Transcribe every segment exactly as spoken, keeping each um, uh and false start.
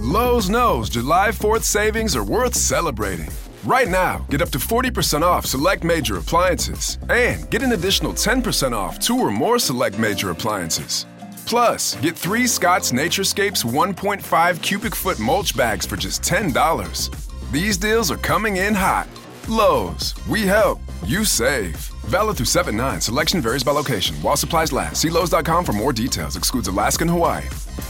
Lowe's knows July fourth savings are worth celebrating. Right now, get up to forty percent off select major appliances and get an additional ten percent off two or more select major appliances. Plus, get three Scott's Naturescapes one point five cubic foot mulch bags for just ten dollars. These deals are coming in hot. Lowe's, we help, you save. Valid through seven nine. Selection varies by location. While supplies last. See Lowe's dot com for more details. Excludes Alaska and Hawaii.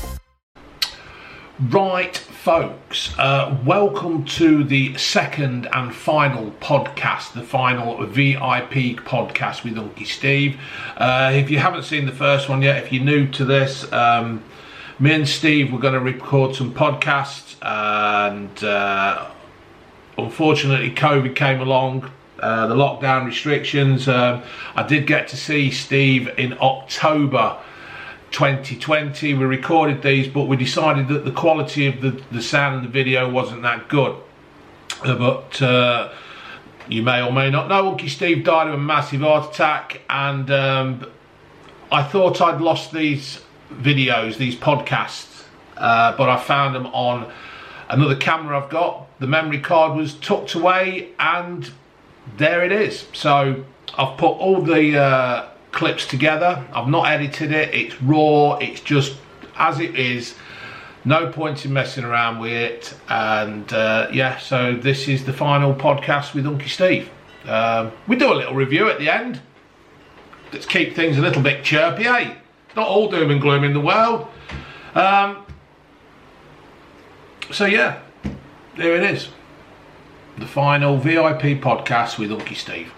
Right, folks, uh, welcome to the second and final podcast, the final V I P podcast with Unky Steve. Uh, if you haven't seen the first one yet, if you're new to this, um, me and Steve were going to record some podcasts, and uh, unfortunately COVID came along, uh, the lockdown restrictions. Um, I did get to see Steve in October twenty twenty. We recorded these, but we decided that the quality of the, the sound and the video wasn't that good. Uh, but uh, you may or may not know, Unky Steve died of a massive heart attack, and um, I thought I'd lost these videos, these podcasts, uh, but I found them on another camera I've got. The memory card was tucked away, and there it is. So I've put all the uh, clips together. I've not edited it. It's raw. It's just as it is. No point in messing around with it. And uh, yeah, so this is the final podcast with Unky Steve. Um, we do a little review at the end. Let's keep things a little bit chirpy, eh? It's not all doom and gloom in the world. Um, so yeah, there it is. The final V I P podcast with Unky Steve.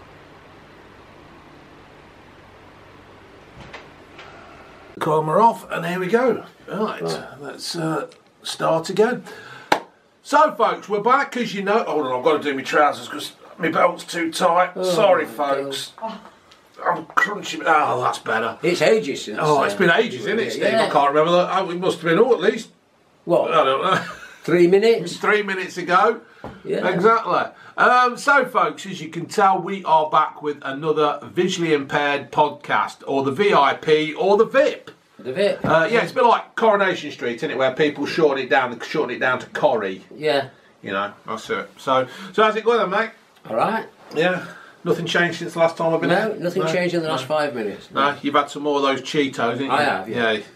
Camera off, and here we go. Right, right. let's uh, start again. So, folks, we're back, as you know. Hold on, I've got to do my trousers because my belt's too tight. Oh, Sorry, folks. Oh. I'm crunching. Oh, that's better. It's ages since. Oh, it's been ages, isn't it, Steve? Yeah. I can't remember that. Oh, it must have been, oh, at least. What? I don't know. Three minutes? Three minutes ago. Yeah. Exactly. Um, so, folks, as you can tell, we are back with another visually impaired podcast, or the V I P, or the V I P. The V I P. Uh, yeah, it's a bit like Coronation Street, isn't it, where people shorten it down, shorten it down to Corrie. Yeah. You know, that's it. So, so how's it going, then, mate? All right. Yeah. Nothing changed since the last time I've been no, here? Nothing no, changed in the last no. five minutes. No. no, you've had some more of those Cheetos, haven't you? I have, yeah. yeah.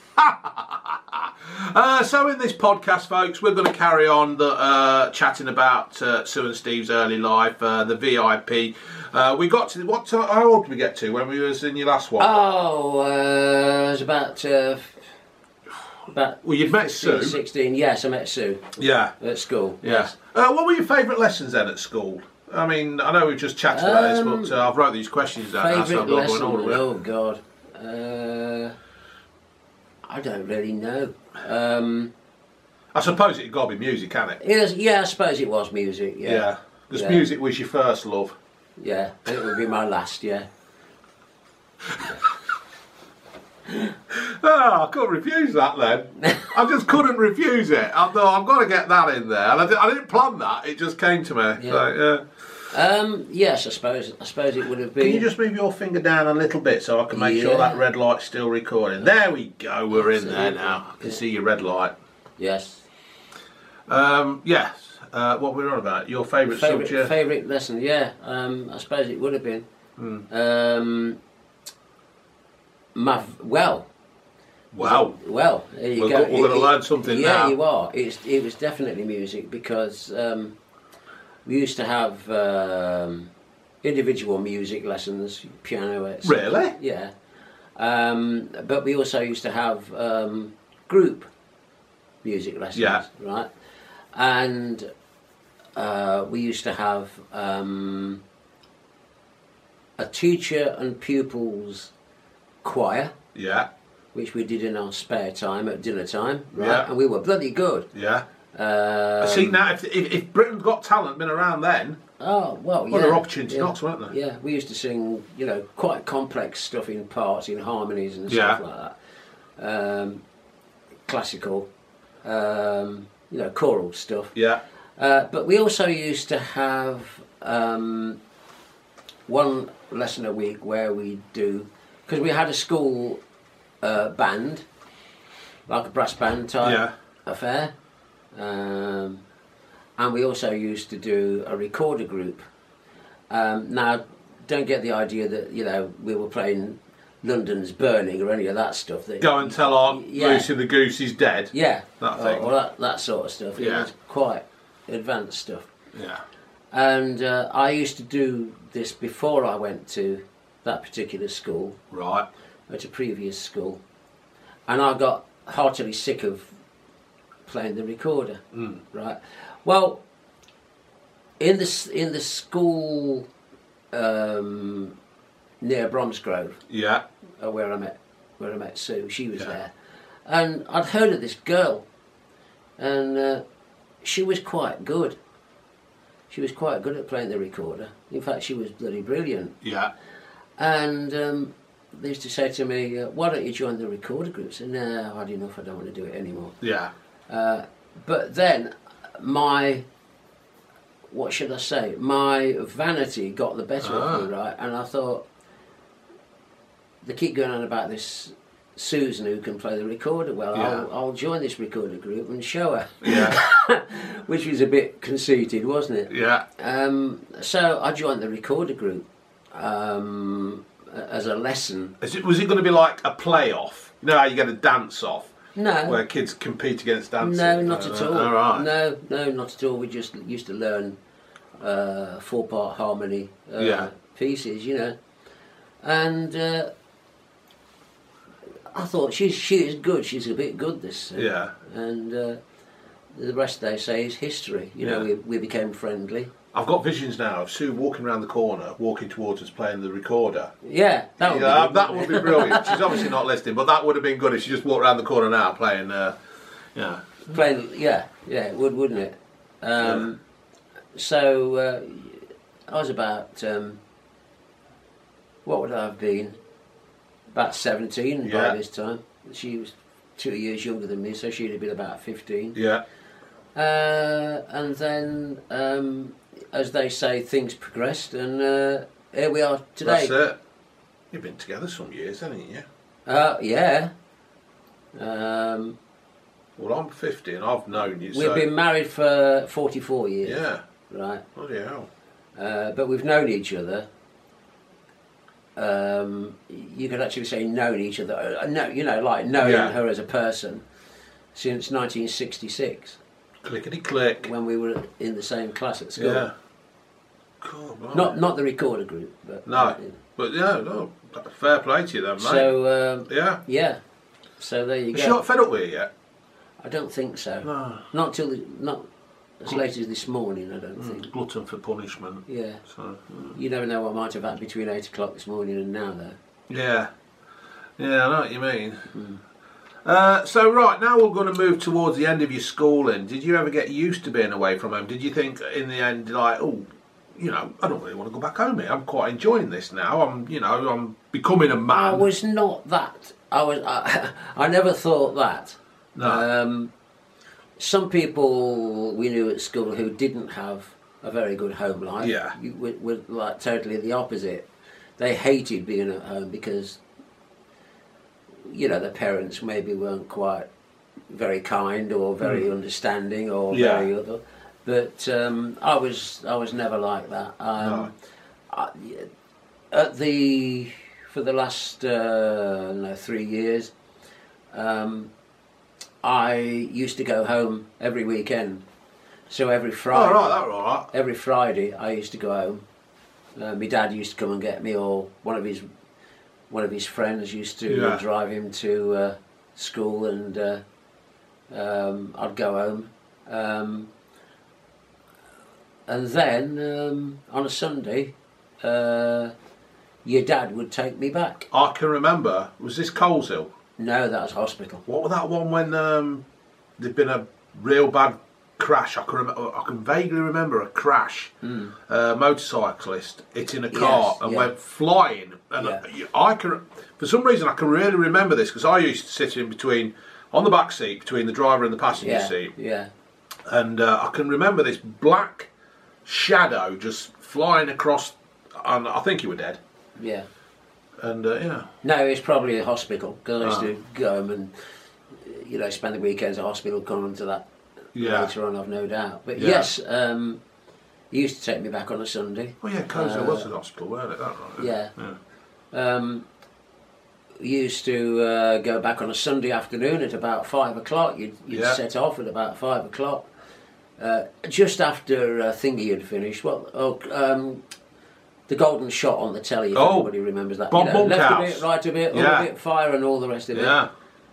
Uh, so in this podcast, folks, we're going to carry on the, uh, chatting about uh, Sue and Steve's early life, uh, the V I P. Uh, we got to what? Uh, how old did we get to when we was in your last one? Oh, uh, it was about uh, about. Well, you'd met Sue. Sixteen, yes, I met Sue. Yeah, at school. Yeah. Yes. Uh, what were your favourite lessons then at school? I mean, I know we've just chatted um, about this, but uh, I've wrote these questions down. Favourite now, so lesson? Oh God, uh, I don't really know. Um, I suppose it'd got to be music, can it? it was, yeah, I suppose it was music. Yeah, yeah. Because yeah. music was your first love. Yeah, and it would be my last. Yeah. Oh, I couldn't refuse that then. I just couldn't refuse it. I thought I've got to get that in there, and I, did, I didn't plan that. It just came to me. Yeah. So, yeah. Um, yes, I suppose. I suppose it would have been. Can you just move your finger down a little bit so I can make yeah. sure that red light's still recording? There we go. We're in there now. I can yeah. see your red light. Yes. Um, yes. Uh, what were we on about? Your favourite subject? Favourite lesson? Yeah. Um, I suppose it would have been. Mm. Um, my well. Wow. Well, there you we're go. Go, we're going to learn something yeah, now. Yeah, you are. It's, it was definitely music because um, we used to have um, individual music lessons, piano. et cetera. Really? Yeah. Um, but we also used to have um, group music lessons, yeah. right? And uh, we used to have um, a teacher and pupils choir. Yeah. Which we did in our spare time at dinner time, right? Yeah. And we were bloody good. Yeah. Um, See, now, if, if, if Britain's Got Talent been around then, oh, well, yeah. well, there were opportunity yeah. knocks, weren't there? Yeah, we used to sing, you know, quite complex stuff in parts, in harmonies and yeah. stuff like that. Um, classical, um, you know, choral stuff. Yeah. Uh, but we also used to have um, one lesson a week where we do, because we had a school uh, band, like a brass band type yeah. affair, Um, and we also used to do a recorder group. Um, now, don't get the idea that, you know, we were playing London's Burning or any of that stuff. That, Go and tell Aunt yeah. Lucy the Goose is dead. Yeah. That or, thing. Or that, that sort of stuff. Yeah. It was quite advanced stuff. Yeah. And uh, I used to do this before I went to that particular school. Right. At a previous school. And I got heartily sick of playing the recorder. Mm. Right. Well, in the, in the school um, near Bromsgrove, yeah, uh, where I met where I met Sue, she was yeah. there. And I'd heard of this girl. And uh, she was quite good. She was quite good at playing the recorder. In fact, she was bloody brilliant. Yeah. And um, they used to say to me, uh, why don't you join the recorder group? I said, no, I've had enough, I don't want to do it anymore. Yeah. Uh, but then my, what should I say, my vanity got the better ah. of me, right? And I thought, they keep going on about this Susan who can play the recorder well. Yeah. I'll, I'll join this recorder group and show her. Yeah. Which was a bit conceited, wasn't it? Yeah. Um, so I joined the recorder group um, as a lesson. Is it, was it going to be like a playoff? You know how you get a dance off? No. Where kids compete against dancing? No, not uh, at all. All right. No, no, not at all. We just used to learn uh, four-part harmony uh, yeah. pieces, you know. And uh, I thought, she's she is good, she's a bit good, this. Uh, yeah. And uh, the rest, they say, is history. You know, yeah. we, we became friendly. I've got visions now of Sue walking around the corner, walking towards us, playing the recorder. Yeah, that would yeah, be that would be brilliant. She's obviously not listening, but that would have been good if she just walked around the corner now playing. Uh, yeah, playing. Yeah, yeah, it would, wouldn't it? Um, yeah. So uh, I was about um, what would I have been? About seventeen yeah. by this time. She was two years younger than me, so she'd have been about fifteen. Yeah. Uh, and then, um, as they say, things progressed, and uh, here we are today. That's it. You've been together some years, haven't you? Uh, yeah. Um, well, I'm fifty, and I've known you. We've so. been married for forty-four years. Yeah. Right. Bloody hell. Uh, but we've known each other. Um, you could actually say known each other. Uh, no, you know, like knowing yeah. her as a person since nineteen sixty-six. Clickety click. When we were in the same class at school. Yeah. Cool. Right. Not not the recorder group, but no. Uh, but yeah, no. Fair play to you then, mate. So um, yeah. Yeah. So there you Is go. she not fed up with you yet? I don't think so. No. Not till the, not as late as this morning. I don't mm, think. Glutton for punishment. Yeah. So. Mm. You never know what might have happened between eight o'clock this morning and now, though. Yeah. Yeah, I know what you mean. Mm. Uh, so right now we're going to move towards the end of your schooling. Did you ever get used to being away from home? Did you think in the end, like, oh, you know, I don't really want to go back home here. I'm quite enjoying this now. I'm, you know, I'm becoming a man. I was not that. I was. I, I never thought that. No. Um, some people we knew at school who didn't have a very good home life. Yeah. You, were, were like totally the opposite. They hated being at home because, you know, their parents maybe weren't quite very kind or very mm. understanding or yeah. very other. But um, I was I was never like that. Um, no. I, at the for the last uh, no, three years, um, I used to go home every weekend. So every Friday, oh, right, that right. every Friday I used to go home. Uh, my dad used to come and get me, or one of his one of his friends used to yeah. drive him to uh, school, and uh, um, I'd go home. Um, and then um, on a Sunday, uh, your dad would take me back. I can remember. Was this Coleshill? No, that was hospital. What was that one when um, there'd been a real bad crash? I can rem- I can vaguely remember a crash. Mm. A motorcyclist hitting a car Yes, and yeah. went flying. And Yeah. I, I can, for some reason, I can really remember this because I used to sit in between, on the back seat between the driver and the passenger Yeah, seat. yeah. And uh, I can remember this black shadow just flying across, and I think you were dead. Yeah. And uh, yeah. No, it's probably a hospital because I used Oh. to go home and, you know, spend the weekends at hospital, come to that yeah. later on, I've no doubt. But Yeah. yes, um, he used to take me back on a Sunday. Oh yeah, Kozo Uh, was an hospital, weren't it? That right? Yeah. yeah. Um, we used to uh, go back on a Sunday afternoon at about five o'clock. You'd, you'd Yeah. set off at about five o'clock. Uh, just after uh, Thingy had finished. Well, oh, um, the Golden Shot on the telly, if Oh, anybody remembers that. Bob you know, left a Monkhouse. bit, right a bit, Yeah. up a bit, fire and all the rest of it. Yeah.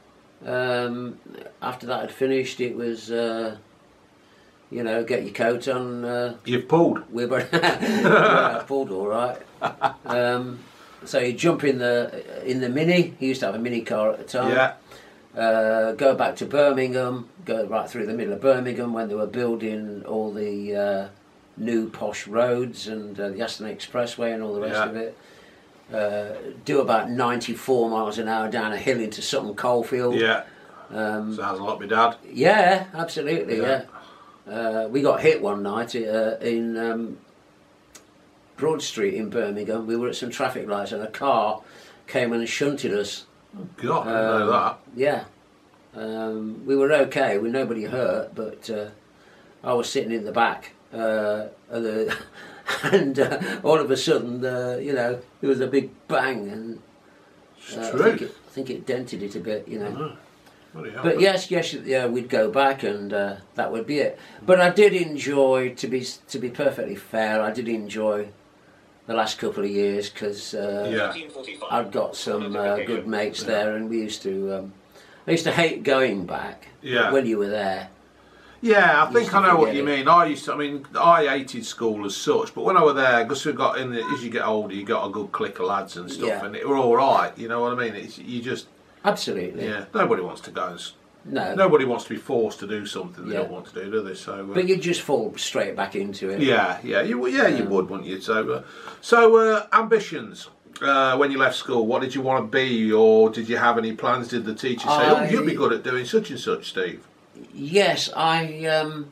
Um, after that had finished, it was, uh, you know, get your coat on. Uh, You've pulled. we were yeah, I pulled all right. Um, so you jump in the in the Mini. He used to have a mini car at the time. Yeah. Uh, go back to Birmingham. Go right through the middle of Birmingham when they were building all the uh, new posh roads and uh, the Aston Expressway and all the rest Yeah. of it. Uh, do about ninety-four miles an hour down a hill into Sutton Coalfield. Yeah. Um, Sounds like my dad. yeah, absolutely. Yeah. Yeah, uh, we got hit one night uh, in um, Broad Street in Birmingham. We were at some traffic lights and a car came and shunted us. God, I didn't know Um, that. Yeah, um, we were okay with nobody hurt, but uh, I was sitting in the back, uh, of the and uh, all of a sudden, uh, you know, there was a big bang, and It's uh, I true. think, it, I think it dented it a bit, you know. Oh, bloody hell. But yes, yes, yeah, we'd go back, and uh, that would be it. But I did enjoy, to be to be perfectly fair, I did enjoy the last couple of years because uh, Yeah. I'd got some uh, good mates there, and we used to. Um, I used to hate going back. Yeah. When you were there. Yeah, I Used think to I know what forget you it. mean. I used to, I mean, I hated school as such, but when I were there, because we got in the, as you get older, you got a good clique of lads and stuff, Yeah. and it were all right. You know what I mean? It's you just, Absolutely. yeah. Nobody wants to go. And, s- No. nobody wants to be forced to do something they Yeah. don't want to do, do they? So. Uh, But you'd just fall straight back into it. yeah, yeah, you would- yeah, you would, wouldn't you? So, uh, so uh, ambitions. Uh, when you left school, what did you want to be, or did you have any plans? Did the teacher say, "Oh, I- you'd be good at doing such and such, Steve"? Yes, I. Um,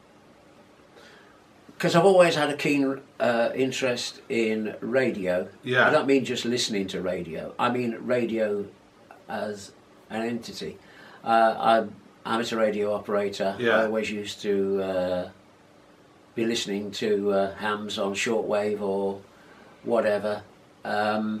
because I've always had a keen uh, interest in radio. Yeah. I don't mean just listening to radio. I mean radio as an entity. Uh, I'm amateur radio operator. Yeah. I always used to uh, be listening to uh, hams on shortwave or whatever. Um,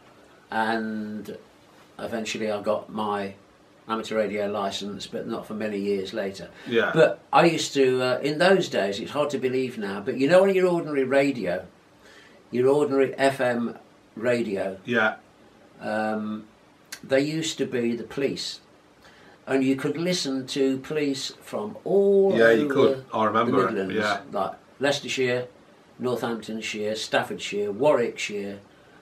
and eventually I got my amateur radio licence, but not for many years later. Yeah. But I used to, uh, in those days, it's hard to believe now, but you know on your ordinary radio, your ordinary F M radio, Yeah, um, they used to be the police. And you could listen to police from all Yeah, over you could. I remember the it, Midlands, yeah. like Leicestershire, Northamptonshire, Staffordshire, Warwickshire,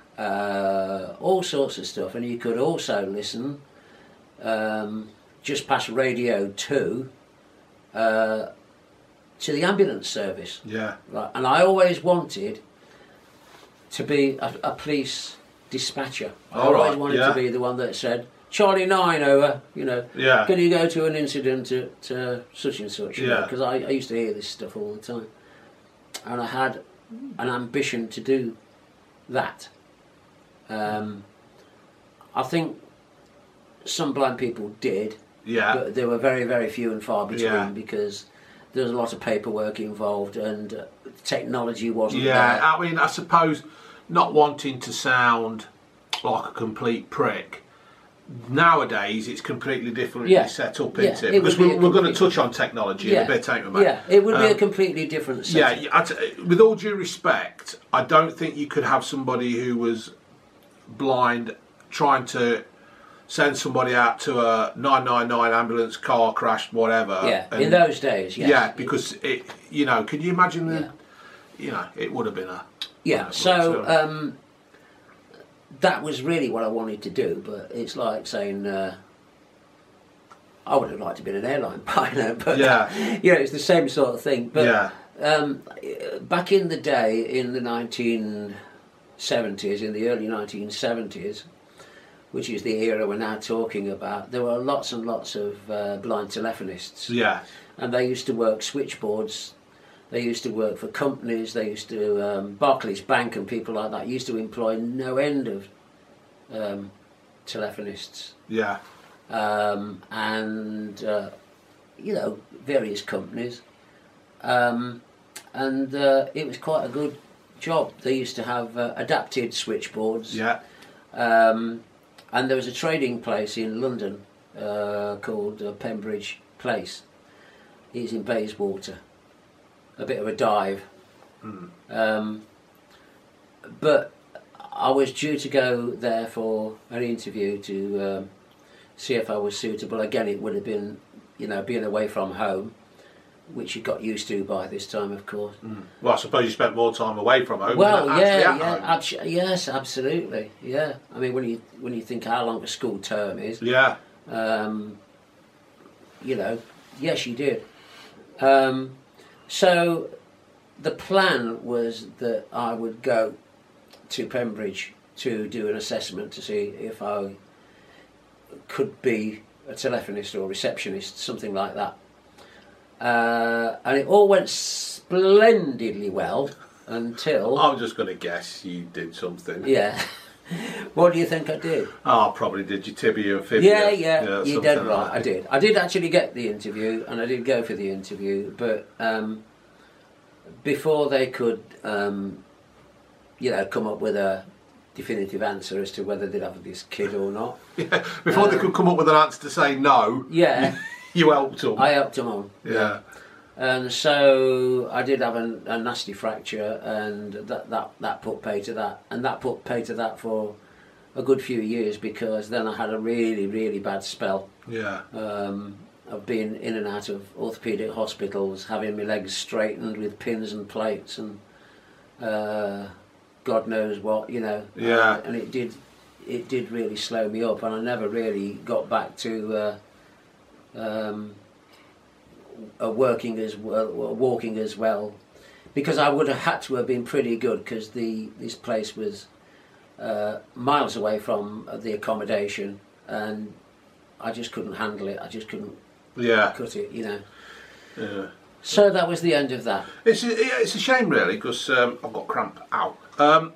uh, all sorts of stuff. And you could also listen um, just past Radio two uh, to the ambulance service. yeah, Right. And I always wanted to be a, a police dispatcher. I All always right, wanted yeah. to be the one that said, Charlie nine over, you know, Yeah. can you go to an incident at uh, such and such? Yeah. Because I, I used to hear this stuff all the time. And I had an ambition to do that. Um, I think some blind people did, yeah, but they were very, very few and far between Yeah. because there was a lot of paperwork involved and uh, technology wasn't yeah. there. I mean, I suppose not wanting to sound like a complete prick. Nowadays, it's completely differently Yeah. set up, Yeah, isn't it? it would Because be we're, a we're going to complete- touch on technology in a bit, ain't we, mate? Yeah, it would be a Um, completely different Yeah, setup. yeah, I t- with all due respect, I don't think you could have somebody who was blind trying to send somebody out to a nine nine nine ambulance, car crash, whatever. Yeah, and- in those days, yes. Yeah, because it, you know, can you imagine the, Yeah. you know, it would have been a. Yeah, uh, so but, uh, um, that was really what I wanted to do, but it's like saying uh, I would have liked to be an airline pilot, but Yeah. you know, it's the same sort of thing. But Yeah. um, back in the day, in the nineteen seventies, in the early nineteen seventies, which is the era we're now talking about, there were lots and lots of uh, blind telephonists. yeah, And they used to work switchboards. They used to work for companies. They used to um, Barclays Bank and people like that used to employ no end of um, telephonists. yeah, Um, and uh, you know, various companies. Um, and uh, it was quite a good job. They used to have uh, adapted switchboards. Yeah. Um, and there was a trading place in London uh, called uh, Pembridge Place. It's in Bayswater. A bit of a dive. Mm. Um, but I was due to go there for an interview to um, see if I was suitable. Again, it would have been, you know, being away from home, which you got used to by this time, of course. Mm. Well, I suppose you spent more time away from home. Well, than yeah, actually yeah, at home. abso- yes, absolutely, yeah. I mean, when you when you think how long a school term is, Yeah. um, you know, yes, you did. Um, so the plan was that I would go to Pembridge to do an assessment to see if I could be a telephonist or receptionist, something like that. Uh, and it all went splendidly well until... I'm just going to guess you did something. Yeah. What do you think I did? Oh, probably did your tibia and fibia. Yeah, yeah, you did something right. like I did. I did actually get the interview, and I did go for the interview. But um, before they could, um, you know, come up with a definitive answer as to whether they'd have this kid or not. Yeah, before um, they could come up with an answer to say no. Yeah, you helped them. I helped them on. Yeah. And so I did have a, a nasty fracture, and that, that, that put pay to that. And that put pay to that for a good few years, because then I had a really, really bad spell Yeah. um, of being in and out of orthopaedic hospitals, having my legs straightened with pins and plates and uh, God knows what, you know. Yeah. Uh, and it did, it did really slow me up, and I never really got back to... Uh, um, Uh, working as well, walking as well, because I would have had to have been pretty good, because the this place was uh, miles away from the accommodation, and I just couldn't handle it. I just couldn't Yeah. cut it, you know. Yeah. So that was the end of that. It's a, yeah, it's a shame really, because um, I've got cramp. Ow. Um,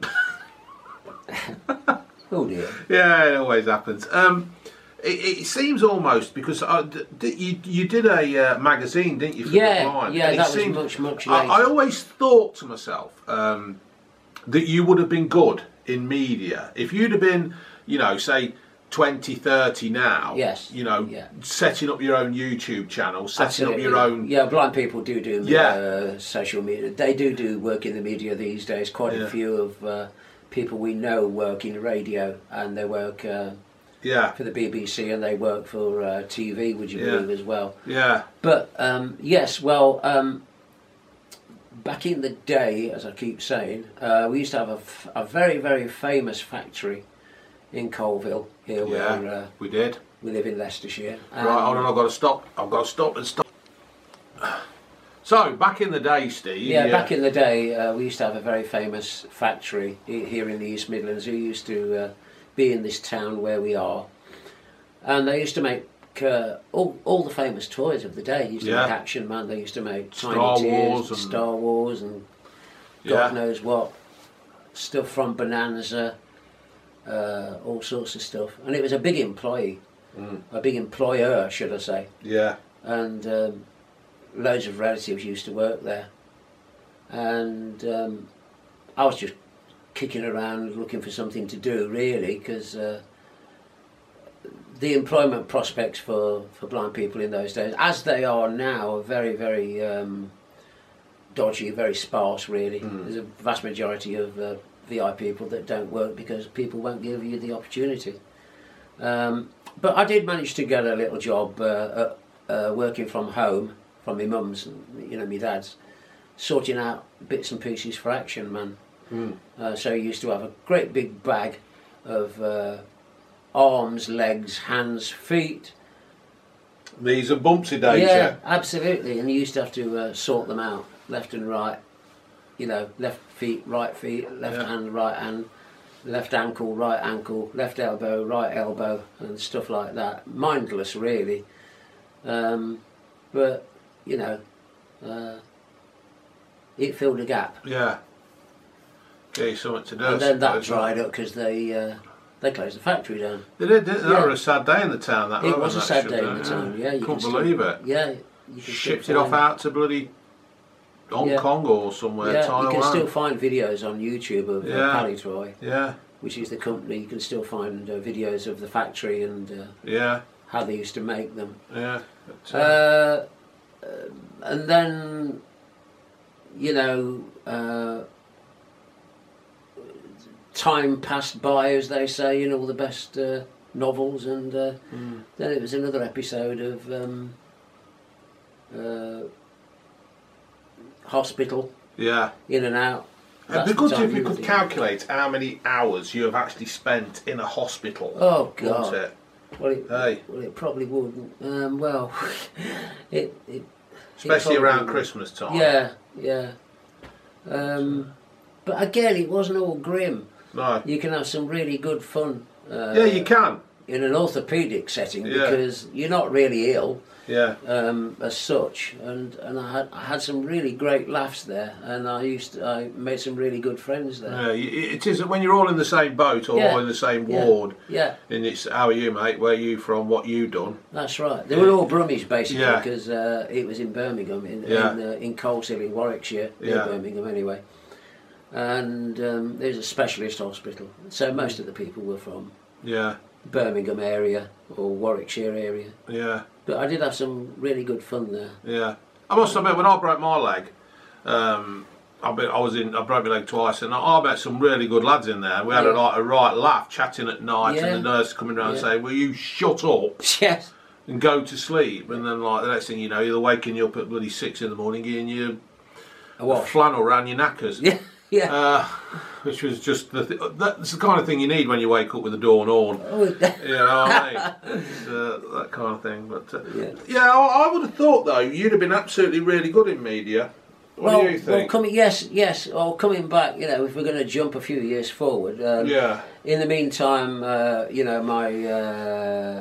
Oh dear. yeah, it always happens. Um, it, it seems almost because I, d- d- you you did a uh, magazine, didn't you? For Yeah, the Blind? yeah, And it that was seemed- much, much I, later. I always thought to myself um, that you would have been good in media if you'd have been, you know, say twenty, thirty now. Yes, You know, yeah. setting up your own YouTube channel, setting Absolutely. up your own. Yeah, blind people do do Yeah. uh, social media. They do do work in the media these days. Quite Yeah. a few of uh, people we know work in radio, and they work uh, Yeah. for the B B C, and they work for uh, T V, would you Yeah. believe, as well. Yeah. But um, yes, well, um, back in the day, as I keep saying, uh, we used to have a, f- a very, very famous factory in Colville, here Yeah. where uh, We did. we live in Leicestershire. Right, hold on, I've got to stop. I've got to stop and stop. So, back in the day, Steve. Yeah, back in the day, uh, we used to have a very famous factory he- here in the East Midlands who used to uh, be in this town where we are. And they used to make uh, all, all the famous toys of the day. They used to Yeah. make Action Man, they used to make Star Tiny Tears, Wars and- Star Wars, and Yeah. God knows what. Stuff from Bonanza, uh, all sorts of stuff. And it was a big employee, Mm. a big employer, should I say. Yeah. And um, loads of relatives used to work there, and um, I was just kicking around looking for something to do, really, because uh, the employment prospects for, for blind people in those days, as they are now, are very, very um, dodgy, very sparse, really. Mm. There's a vast majority of uh, V I people that don't work because people won't give you the opportunity. Um, but I did manage to get a little job uh, uh, uh, working from home, from my mum's, and, you know, my dad's, sorting out bits and pieces for Action Man. Mm. Uh, so he used to have a great big bag of uh, arms, legs, hands, feet. These are bumpsy days, Yeah, yeah. absolutely. And you used to have to uh, sort them out, left and right. You know, left feet, right feet, left Yeah. hand, right hand, left ankle, right ankle, left elbow, right elbow, and stuff like that. Mindless, really. Um, but, you know, uh, it filled a gap. Yeah. Gave you something to do. And I then that suppose. dried up because they uh, they closed the factory down. They did, didn't they? Yeah. That was a sad day in the town. That It was a that sad shut day in down, the town. Yeah, you couldn't can believe still, it. Yeah, you can Shipped it still off find- out to bloody Hong Yeah. Kong or somewhere. Yeah, Taiwan. you can still find videos on YouTube of Yeah. uh, Palitroy, Yeah, which is the company. You can still find uh, videos of the factory and uh, yeah, how they used to make them. yeah. But, uh, Uh, and then, you know, uh, time passed by, as they say, in all the best uh, novels, and uh, mm. then it was another episode of um, uh, hospital, yeah. in and out. It'd That's be good the if time you you could would- calculate how many hours you have actually spent in a hospital. Oh Wouldn't God! it? Well, it, Hey. well, it probably wouldn't. Um, well, it, it Especially it probably around would. Christmas time. Yeah, yeah. Um, but again, it wasn't all grim. No. You can have some really good fun. Uh, Yeah, you can. in an orthopaedic setting Yeah. because you're not really ill Yeah. um, as such, and and I had I had some really great laughs there, and I used to, I made some really good friends there. Yeah, y- it is when you're all in the same boat or Yeah. all in the same Yeah. ward. Yeah, And it's how are you, mate? Where you from? What you done? that's right. They were all Brummies basically Yeah. because uh, it was in Birmingham, in Yeah. in, uh, in Coleshill in Warwickshire, near Yeah. Birmingham anyway. And um, there's a specialist hospital, so most of the people were from Yeah, Birmingham area or Warwickshire area. yeah, But I did have some really good fun there. yeah. I must admit, when I broke my leg, um, I, been, I was in. I broke my leg twice, and I, I met some really good lads in there. We had a, Yeah. like, a right laugh, chatting at night, Yeah. and the nurse coming around Yeah. saying, "Will you shut up Yes. and go to sleep?" And then, like the next thing you know, you're waking you up at bloody six in the morning, getting you A wash. flannel around your knackers. Yeah. Yeah. Uh, which was just the th- that's the kind of thing you need when you wake up with the dawn on. Oh, You know what I mean? It's, uh, that kind of thing. But uh, Yeah. yeah, I, I would have thought though you'd have been absolutely really good in media. What well, do you well, think? coming yes, yes. Or coming back, you know, if we're going to jump a few years forward. Um, yeah, In the meantime, uh, you know, my uh,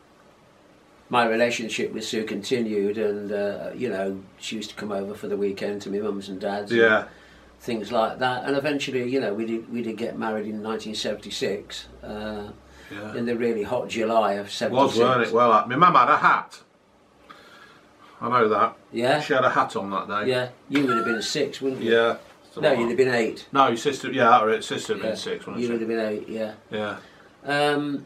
my relationship with Sue continued, and uh, you know, she used to come over for the weekend to my mums and dad's. and yeah, things like that, and eventually, you know, we did we did get married in nineteen seventy-six. Uh, yeah. in the really hot July of It seventy-six. was, weren't it? Well, uh, my mum had a hat. I know that. Yeah, She had a hat on that day. yeah. You would have been six, wouldn't you? Yeah. No, you'd have been eight. No, your sister. Yeah, her sister had been Yeah. six, wasn't You she? would have been eight. Yeah. Yeah. Um,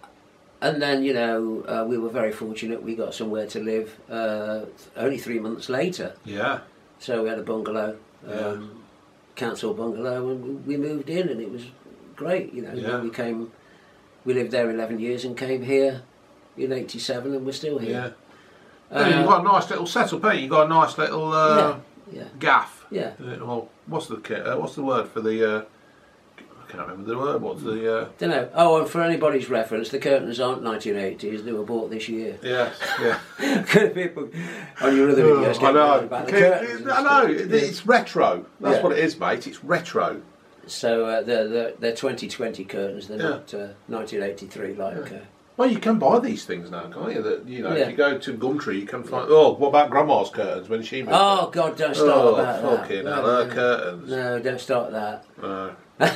and then, you know, uh, we were very fortunate. We got somewhere to live. Uh, only three months later, Yeah. so we had a bungalow, um, Yeah. council bungalow, and we moved in, and it was great. You know, Yeah. we came. We lived there eleven years and came here in eighty-seven, and we're still Yeah. here. Yeah, Uh, you've got a nice little setup, haven't you? You've got a nice little uh, yeah, gaff. yeah. Uh, well, what's the ki- uh, what's the word for the? Uh, I can't remember the word. What's the? Uh, Don't know. Oh, and for anybody's reference, the curtains aren't nineteen eighties; they were bought this year. yeah, yeah. People on your other Oh, videos I get know. worried about the curtains. and I stuff. know. It- It's retro. That's Yeah. what it is, mate. It's retro. So uh, they're, they're they're twenty twenty curtains. They're Yeah. not uh, nineteen eighty-three like. Uh, Well, you can buy these things now, can't you? That you know, Yeah. if you go to Gumtree, you can find. Oh, what about Grandma's curtains when she moved? oh God! Don't start oh, about that. fucking No, hell, no, her curtains. no, don't start that. No.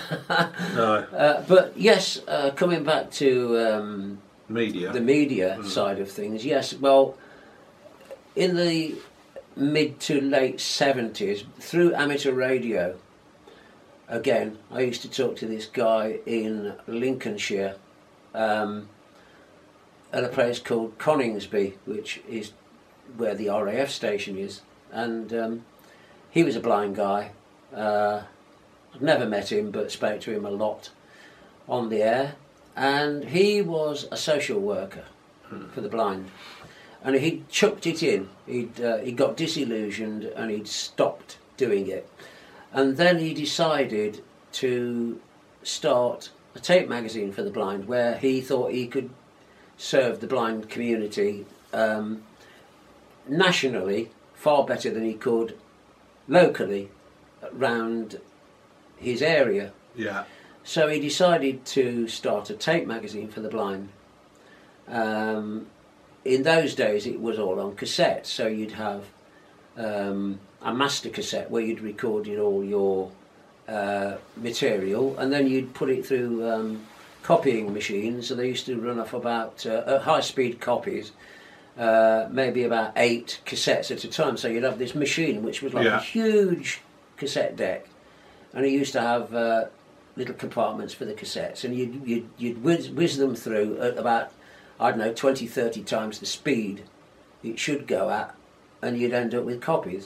no. Uh, but yes, uh, coming back to um, Media. the media side of things, yes. Well, in the mid to late seventies, through amateur radio, again, I used to talk to this guy in Lincolnshire um, at a place called Coningsby, which is where the R A F station is. And um, he was a blind guy. Uh, I've never met him, but spoke to him a lot on the air. And he was a social worker for the blind. And he'd chucked it in. He'd, uh, he got disillusioned and he'd stopped doing it. And then he decided to start a tape magazine for the blind where he thought he could serve the blind community um, nationally far better than he could locally around his area. Yeah. So he decided to start a tape magazine for the blind. Um, in those days it was all on cassette, so you'd have um, a master cassette where you'd recorded all your uh, material, and then you'd put it through um, copying machines, so they used to run off about uh, at high speed copies, uh, maybe about eight cassettes at a time. So you'd have this machine which was like Yeah. a huge cassette deck, and it used to have uh, little compartments for the cassettes, and you'd you'd, you'd whiz, whiz them through at about, I don't know, twenty, thirty times the speed it should go at, and you'd end up with copies.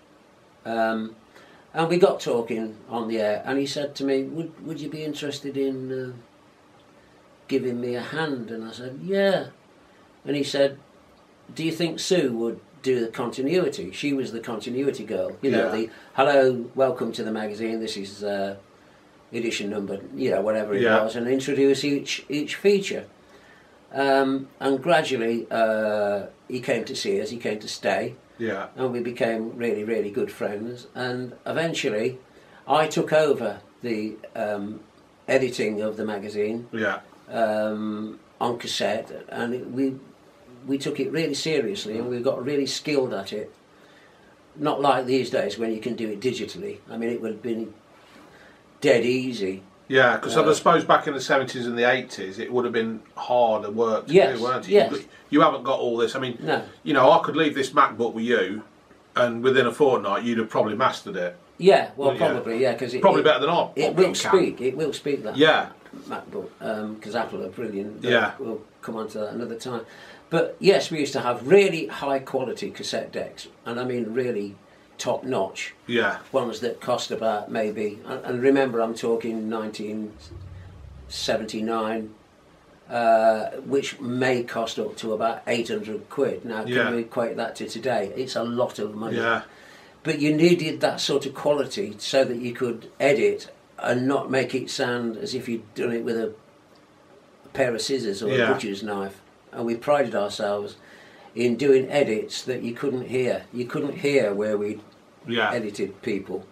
Um, and we got talking on the air, and he said to me, would, would you be interested in uh, giving me a hand? And I said, yeah. And he said, do you think Sue would do the continuity? She was the continuity girl. You know, Yeah. the, hello, welcome to the magazine, this is uh, edition number, you know, whatever it Yeah. was, and introduce each, each feature. Um, and gradually uh, he came to see us, he came to stay. Yeah. And we became really, really good friends. And eventually, I took over the um, editing of the magazine Yeah. um, on cassette, and it, we we took it really seriously, and we got really skilled at it. Not like these days when you can do it digitally. I mean, it would have been dead easy. Yeah, because Uh, I suppose back in the seventies and the eighties, it would have been harder work to Yes, do, weren't it? yes. You, you haven't got all this. I mean, No. you know, I could leave this MacBook with you, and within a fortnight, you'd have probably mastered it. Yeah, well, Well, yeah. probably, yeah, because it Probably it, better than I. It will speak. It will speak that. Yeah. MacBook, because Apple are brilliant. Yeah. We'll come on to that another time. But yes, we used to have really high quality cassette decks, and I mean really top notch Yeah. ones that cost about maybe. And, and remember, I'm talking nineteen seventy-nine, uh, which may cost up to about eight hundred quid. Now, can Yeah. we equate that to today? It's a lot of money. Yeah. But you needed that sort of quality so that you could edit and not make it sound as if you'd done it with a, a pair of scissors or Yeah. a butcher's knife. And we prided ourselves in doing edits that you couldn't hear. You couldn't hear where we'd Yeah. edited people.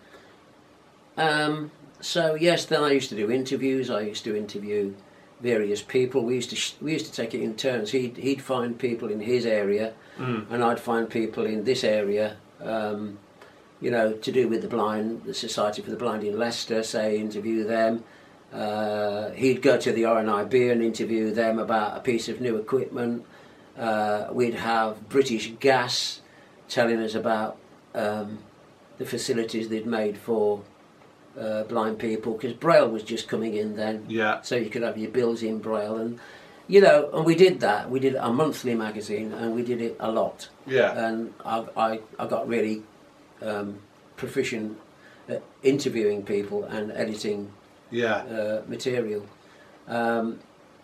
Um, so yes, then I used to do interviews. I used to interview various people. We used to sh- we used to take it in turns. He'd he'd find people in his area, Mm. and I'd find people in this area. Um, you know, to do with the blind, the Society for the Blind in Leicester. Say, interview them. Uh, he'd go to the R N I B and interview them about a piece of new equipment. Uh, we'd have British Gas telling us about um, the facilities they'd made for uh, blind people, because Braille was just coming in then. Yeah. So you could have your bills in Braille, and you know, and we did that. We did a monthly magazine, and we did it a lot. Yeah. And I, I, I got really um, proficient at interviewing people and editing Yeah. uh, material. Um,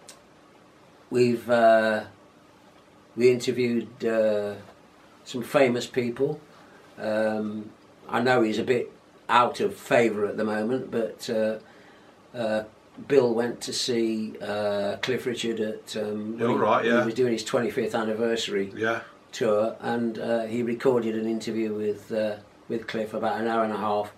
we've uh, we interviewed uh, some famous people. Um, I know he's a bit out of favour at the moment, but uh, uh, Bill went to see uh, Cliff Richard at um, when Oh, he, right, yeah. he was doing his twenty-fifth anniversary Yeah. tour, and uh, he recorded an interview with uh, with Cliff about an hour and a half,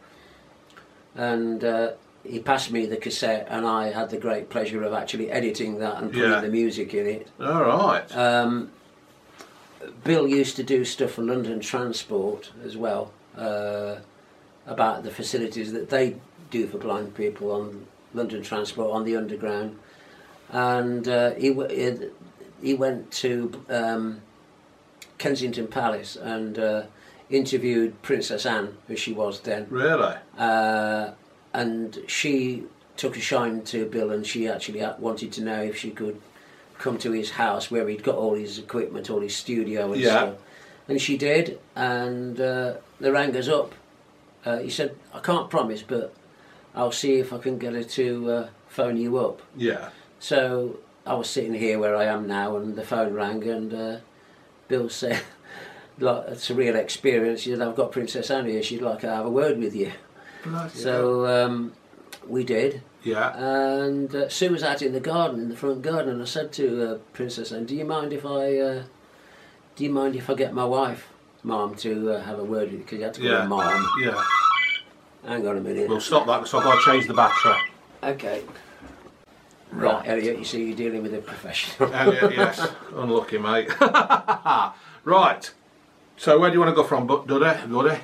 and uh, he passed me the cassette, and I had the great pleasure of actually editing that and putting Yeah. the music in it. All right. Um, Bill used to do stuff for London Transport as well, uh, about the facilities that they do for blind people on London Transport on the Underground, and uh, he w- he went to um, Kensington Palace and uh, interviewed Princess Anne, who she was then. Really? Uh, and she took a shine to Bill, and she actually wanted to know if she could come to his house where he'd got all his equipment, all his studio and Yeah. stuff. And she did, and uh, they rang us up. Uh, he said, I can't promise, but I'll see if I can get her to uh, phone you up. Yeah. So I was sitting here where I am now, and the phone rang, and uh, Bill said, like, it's a real experience. He said, I've got Princess Anne here, she'd like to have a word with you. Bloody So um, we did, Yeah. and uh, Sue was out in the garden, in the front garden, and I said to uh, Princess Anne, do you mind if I, uh, do you mind if I get my wife, Mom, to uh, have a word with you? Because you had to call Yeah. her Mom. Yeah. Hang on a minute. We'll stop that because I've got to change the battery. Okay. Right, Elliot, you see you're dealing with a professional. Elliot, yes. Unlucky, mate. Right. So where do you want to go from, Bu- Duddy? Duddy?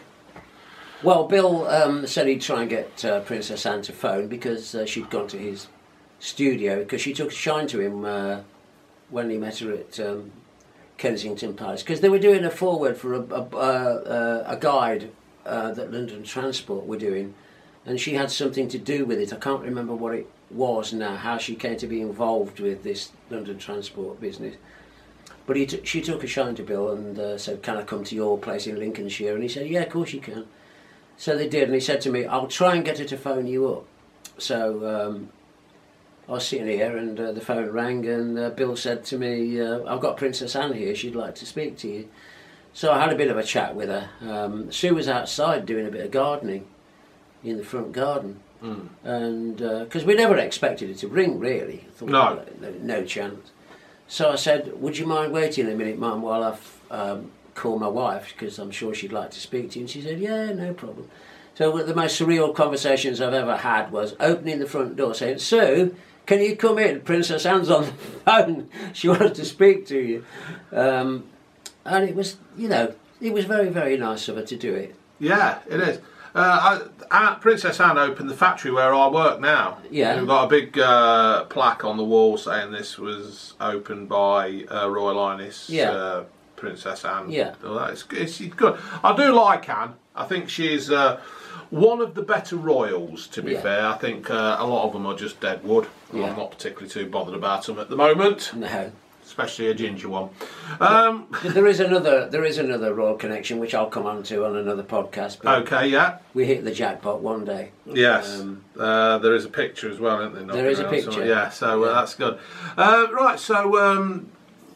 Well, Bill um, said he'd try and get uh, Princess Anne to phone because uh, she'd gone to his studio because she took a shine to him uh, when he met her at um, Kensington Palace, because they were doing a foreword for a, a, a, a guide uh, that London Transport were doing, and she had something to do with it. I can't remember what it was now, how she came to be involved with this London Transport business. But he t- she took a shine to Bill and uh, said, can I come to your place in Lincolnshire? And he said, yeah, of course you can. So they did, and he said to me, I'll try and get her to phone you up. So um, I was sitting here and uh, the phone rang, and uh, Bill said to me, uh, I've got Princess Anne here, she'd like to speak to you. So I had a bit of a chat with her. Um, Sue was outside doing a bit of gardening in the front garden. Mm. And because uh, we never expected it to ring, really. I thought, no. no. No chance. So I said, would you mind waiting a minute, Mum, while I um, call my wife, because I'm sure she'd like to speak to you. And she said, yeah, no problem. So one of the most surreal conversations I've ever had was opening the front door, saying, Sue, can you come in? Princess Anne's on the phone. She wants to speak to you. Um, and it was, you know, it was very, very nice of her to do it. Yeah, it is. Uh, I, Princess Anne opened the factory where I work now. Yeah. We've got a big uh, plaque on the wall saying this was opened by uh, Royal Highness yeah. uh, Princess Anne. Yeah. Oh, that is, it's, it's good. I do like Anne. I think she's uh, one of the better royals, to be yeah. fair. I think uh, a lot of them are just dead wood. Yeah. I'm not particularly too bothered about them at the moment. No. Especially a ginger one. Um, there is another. There is another royal connection which I'll come on to on another podcast. But okay, yeah. We hit the jackpot one day. Yes. Um, uh, there is a picture as well, isn't there? There is a picture. Somewhere. Yeah. So uh, that's good. Uh, right. So. Um,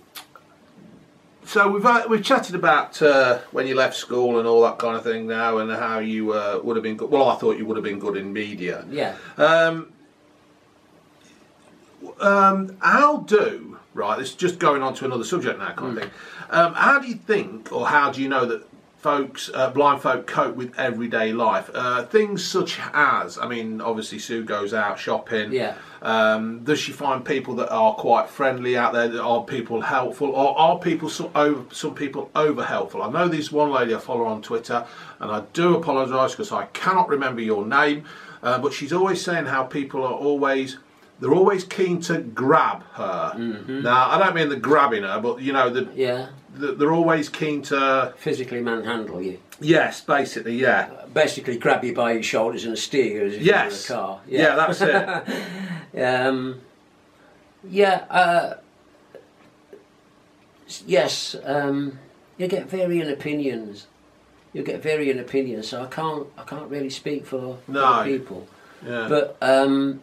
So we've uh, we've chatted about uh, when you left school and all that kind of thing now, and how you uh, would have been good. Well, I thought you would have been good in media. Yeah. Um, um, how do right? This is just going on to another subject now, kind mm. of thing. Um, how do you think, or how do you know that folks, uh, blind folk, cope with everyday life? Uh, things such as, I mean, obviously Sue goes out shopping. Yeah. Um, does she find people that are quite friendly out there? Are people helpful, or are people some, over, some people over helpful? I know this one lady I follow on Twitter, and I do apologise because I cannot remember your name, uh, but she's always saying how people are always, they're always keen to grab her. Mm-hmm. Now, I don't mean the grabbing her, but you know, the, yeah. the, they're always keen to physically manhandle you. Yes, basically, yeah. Uh, basically, grab you by your shoulders and steer you as if yes. you were a car. Yeah, yeah that's it. um, yeah. Uh, yes. Um, you get varying opinions. You get varying opinions. So I can't. I can't really speak for no. other people. Yeah. But um,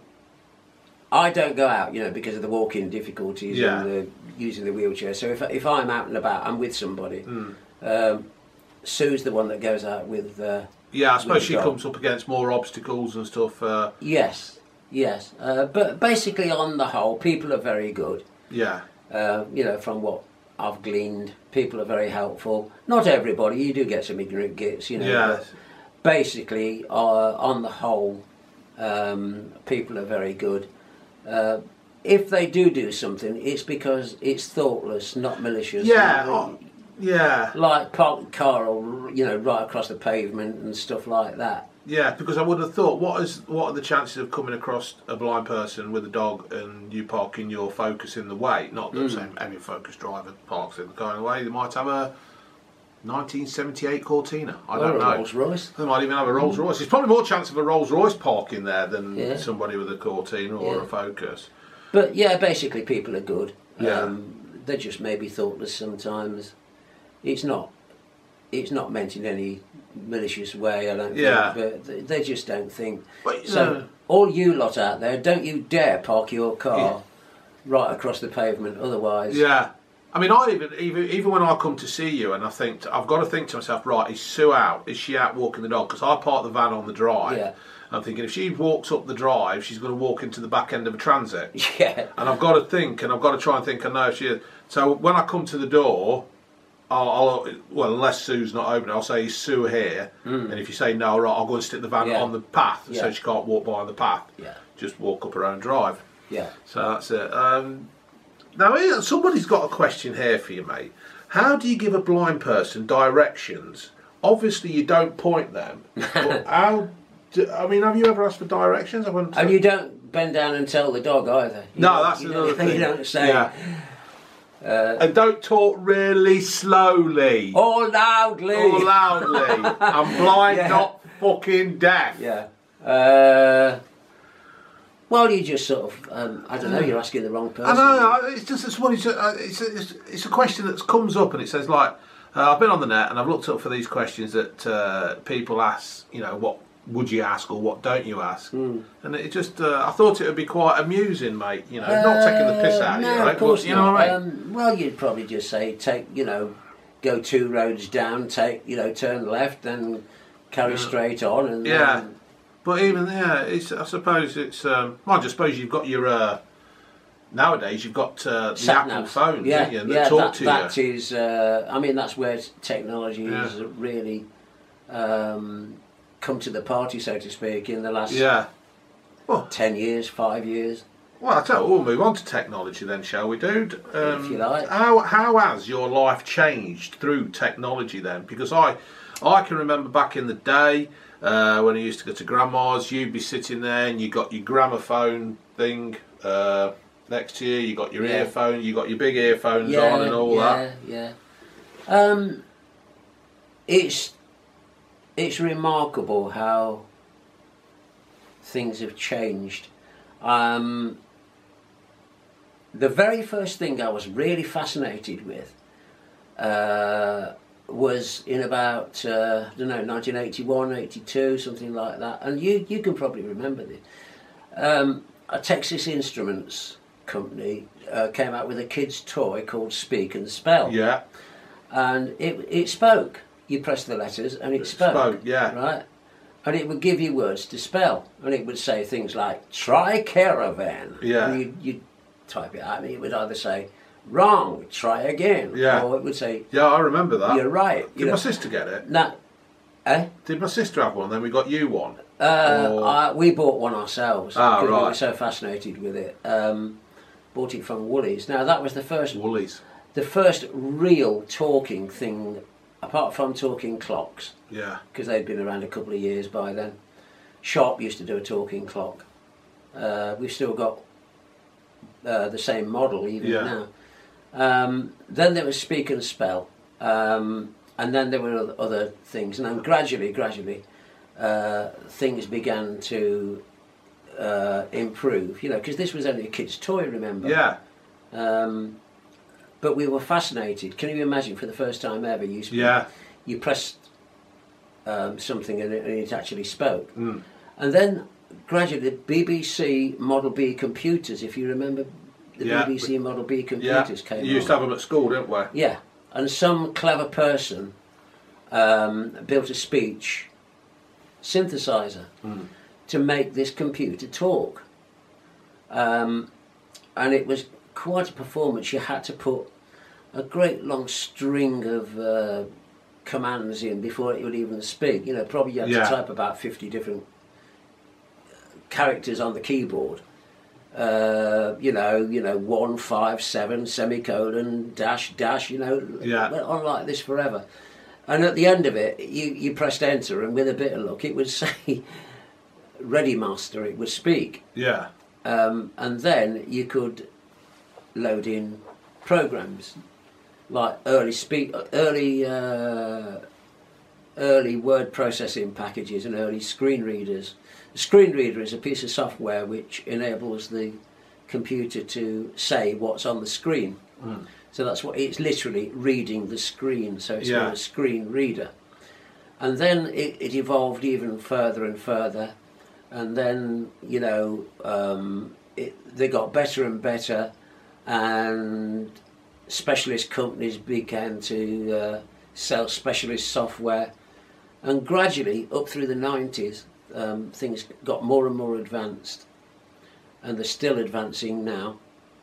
I don't go out, you know, because of the walking difficulties yeah. and the using the wheelchair. So if if I'm out and about, I'm with somebody. Mm. Um, Sue's the one that goes out with. Uh, yeah, I suppose she dog. comes up against more obstacles and stuff. Uh, yes, yes. Uh, but basically, on the whole, people are very good. Yeah. Uh, you know, from what I've gleaned, people are very helpful. Not everybody. You do get some ignorant gits, you know. Yes. Basically, uh, on the whole, um, people are very good. Uh, if they do do something, it's because it's thoughtless, not malicious. Yeah. You know, oh, yeah. Like park the car, or, you know, right across the pavement and stuff like that. Yeah, because I would have thought, what is what are the chances of coming across a blind person with a dog and you parking your Focus in the way? Not that I'm saying any Focus driver parks in the car in the way. They might have a nineteen seventy-eight Cortina. I or don't a know. Rolls Royce. They might even have a Rolls Royce. There's probably more chance of a Rolls Royce parking there than yeah. somebody with a Cortina or yeah. a Focus. But yeah, basically people are good. Yeah. Um, they're just maybe thoughtless sometimes. It's not. It's not meant in any malicious way, I don't yeah. think. But they just don't think. But, so know, all you lot out there, don't you dare park your car yeah. right across the pavement. Otherwise. Yeah. I mean, I even even even when I come to see you, and I think I've got to think to myself, right, is Sue out? Is she out walking the dog? Because I park the van on the drive. Yeah. I'm thinking if she walks up the drive, she's going to walk into the back end of a transit. Yeah. And I've got to think, and I've got to try and think. I know if she is. So when I come to the door, I'll, I'll well, unless Sue's not open, I'll say, "Is Sue here?" Mm. And if you say no, right, I'll go and stick the van yeah. on the path, yeah. so she can't walk by on the path. Yeah. Just walk up her own drive. Yeah. So that's it. Um, Now, somebody's got a question here for you, mate. How do you give a blind person directions? Obviously, you don't point them. But how? Do, I mean, have you ever asked for directions? I and to... you don't bend down and tell the dog either. You No, don't- that's you another don't, thing. You don't say, Yeah. uh, And don't talk really slowly or loudly. or loudly. I'm blind, Yeah. not fucking deaf. Yeah. Uh, well, you just sort of, um, I don't know, you're asking the wrong person. I know. I- It's just it's one. It's a, it's, a, it's, it's a question that comes up, and it says like, uh, I've been on the net and I've looked up for these questions that uh, people ask. You know, what would you ask or what don't you ask? Mm. And it just, uh, I thought it would be quite amusing, mate. You know, not taking the piss out Uh, of you, no, right? of course But, you know not. what I mean? Um, well, you'd probably just say, take, you know, go two roads down, take, you know, turn left, then carry straight on, and Yeah. then, But even yeah, it's, I suppose it's. Um, well, I just suppose you've got your. Uh, nowadays, you've got uh, the sat Apple nav. phones, yeah, haven't you? That yeah, talk that, to that you. is, uh, I mean, that's where technology has Yeah. really um, come to the party, so to speak, in the last Yeah. Well, ten years, five years. well, I tell you, we'll move on to technology then, shall we, dude? Um, If you like. How how has your life changed through technology then? Because I I can remember back in the day uh, when I used to go to grandma's, you'd be sitting there and you got your gramophone thing uh, next to you. You got your Yeah. earphone, you got your big earphones on and all yeah, that. Yeah, Um, it's it's remarkable how things have changed. Um, the very first thing I was really fascinated with uh, was in about uh, I don't know nineteen eighty-one, eighty-two, something like that. And you you can probably remember this. Um, a Texas Instruments company uh, came out with a kid's toy called Speak and Spell. Yeah, And it it spoke. You press the letters and it, It spoke. spoke, yeah. Right? And it would give you words to spell. And it would say things like, try caravan. Yeah. And you'd, you'd type it out and it would either say, wrong, try again. Yeah. Or it would say, yeah, I remember that. you're right. Did You my know, sister get it? now, eh? Did my sister have one? Then we got you one. Uh, Or- I, we bought one ourselves. Ah, because We were right. so fascinated with it. Um, bought it from Woolies. Now, that was the first Woolies. the first real talking thing, apart from talking clocks, Yeah. because they'd been around a couple of years by then. Sharp used to do a talking clock. Uh, we've still got uh, the same model even Yeah. now. Um, then there was Speak and Spell, um, and then there were other, other things, and then gradually, gradually, uh, things began to uh, improve. You know, because this was only a kid's toy, remember? Yeah. Um, but we were fascinated. Can you imagine, for the first time ever, you sp- Yeah. you pressed um, something and it, and it actually spoke. Mm. And then gradually, the B B C Model B computers, if you remember, the Yeah. B B C Model B Yeah. computers came. You used to along. have them at school, didn't we? Yeah, and some clever person um, built a speech synthesizer Mm. to make this computer talk. Um, and it was quite a performance. You had to put a great long string of uh, commands in before it would even speak. You know, probably you had Yeah. to type about fifty different characters on the keyboard. Uh, you know, you know, one five seven semicolon dash dash. You know, Yeah. went on like this forever. And at the end of it, you, you pressed enter, and with a bit of luck, it would say "Ready, Master." It would speak, Yeah. um, and then you could load in programs like early speak, early, uh, early word processing packages and early screen readers. A screen reader is a piece of software which enables the computer to say what's on the screen. Mm. So that's what it's literally reading the screen. So it's Yeah. called a screen reader. And then it, it evolved even further and further. And then, you know, um, it, they got better and better, and specialist companies began to uh, sell specialist software. And gradually, up through the nineties, um, things got more and more advanced. And they're still advancing now.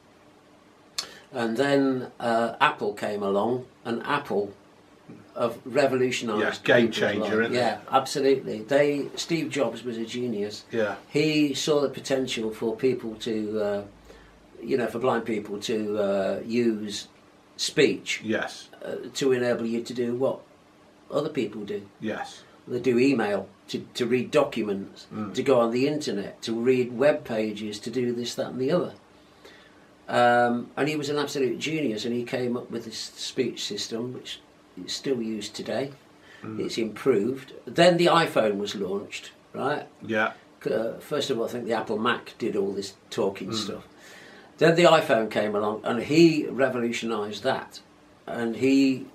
And then uh, Apple came along, and Apple have revolutionised. Yeah, game people's changer, lives. isn't it? Yeah, absolutely. They Steve Jobs was a genius. Yeah. He saw the potential for people to, uh, you know, for blind people to uh, use speech Yes. uh, to enable you to do what other people do. Yes. They do email, to, to read documents, Mm. to go on the internet, to read web pages, to do this, that and the other. Um, and he was an absolute genius, and he came up with this speech system, which is still used today. Mm. It's improved. Then the iPhone was launched, right? Yeah. Uh, first of all, I think the Apple Mac did all this talking Mm. stuff. Then the iPhone came along, and he revolutionised that. And he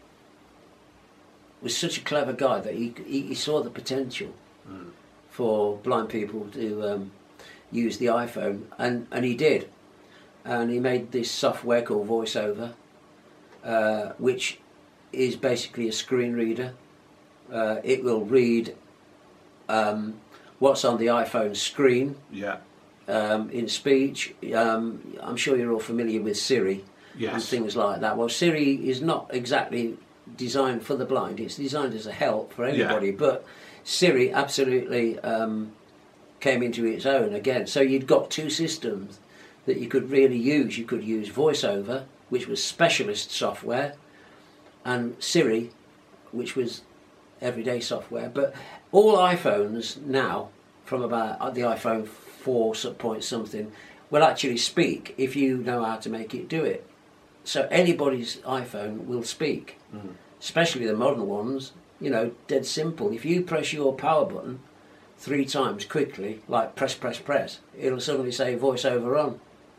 was such a clever guy that he he, he saw the potential Mm. for blind people to um, use the iPhone, and, and he did. And he made this software called VoiceOver, uh, which is basically a screen reader. Uh, it will read um, what's on the iPhone screen Yeah. um, in speech. Um, I'm sure you're all familiar with Siri and Yes. things like that. Well, Siri is not exactly designed for the blind. It's designed as a help for anybody. Yeah. But Siri absolutely um, came into its own again. So you'd got two systems that you could really use. You could use VoiceOver, which was specialist software, and Siri, which was everyday software. But all iPhones now, from about the iPhone four point something, will actually speak if you know how to make it do it. So anybody's iPhone will speak, Mm. especially the modern ones. You know, dead simple. If you press your power button three times quickly, like press, press, press, it'll suddenly say VoiceOver on,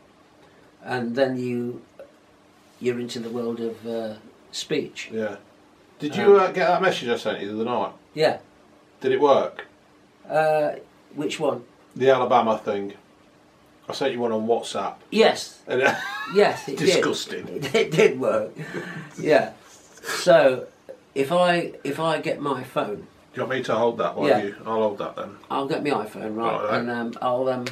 and then you you're into the world of uh, speech. Yeah. Did you uh, get that message I sent you the other night? Yeah. Did it work? Uh, which one? The Alabama thing. I sent you one on WhatsApp. Yes. And, uh, Yes, it Disgusting. did. It did work. Yeah. So if I if I get my phone, do you want me to hold that while Yeah. you? I'll hold that then. I'll get my iPhone right, Right, right. and um, I'll um,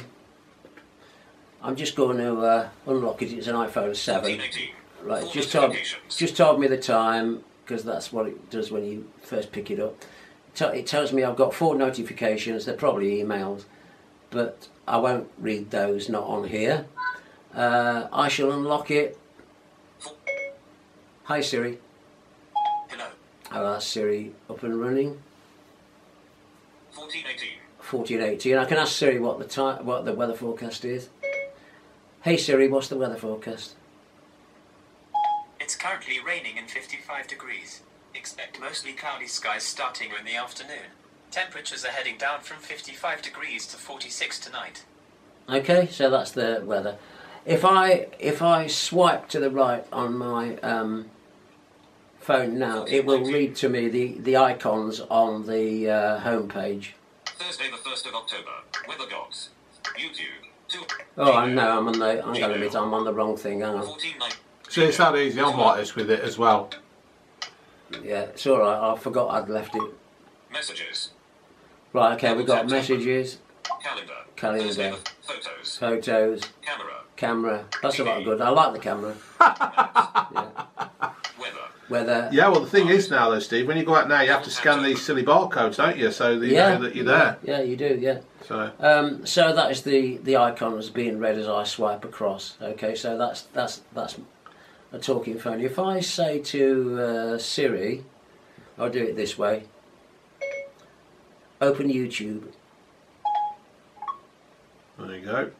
I'm just going to uh, unlock it. It's an iPhone seven. Right, just told just told me the time, because that's what it does when you first pick it up. Te- It tells me I've got four notifications. They're probably emails, but I won't read those. Not on here. Uh, I shall unlock it. Hi Siri. Hello. Oh, that's Siri up and running. fourteen eighteen. fourteen eighteen. I can ask Siri what the time, what the weather forecast is. Hey Siri, what's the weather forecast? It's currently raining and fifty-five degrees. Expect mostly cloudy skies starting in the afternoon. Temperatures are heading down from fifty-five degrees to forty-six tonight. Okay, so that's the weather. If I if I swipe to the right on my um, phone now, it will read to me the, the icons on the uh, home page. Thursday the first of October. Weather gods. YouTube. Two. Oh, I know. I'm on the. I'm going to admit I'm on the wrong thing. Hang on. fourteen nine. See, it's that easy. I'm like this with it as well. Yeah, it's all right. I forgot I'd left it. Messages. Right. Okay, we've got messages, Calendar. Calendar. Thursday the photos. photos, Camera. camera. That's a lot of good. I like the camera. Yeah. Weather. Weather. Yeah, well, the thing is now, though, Steve, when you go out now, you have to scan these silly barcodes, don't you? So that you Yeah. know that you're there. Yeah, you do. Yeah. So Um, so that is the the icons being read as I swipe across. Okay, so that's that's that's a talking phone. If I say to uh, Siri, I'll do it this way. Open YouTube. there you go.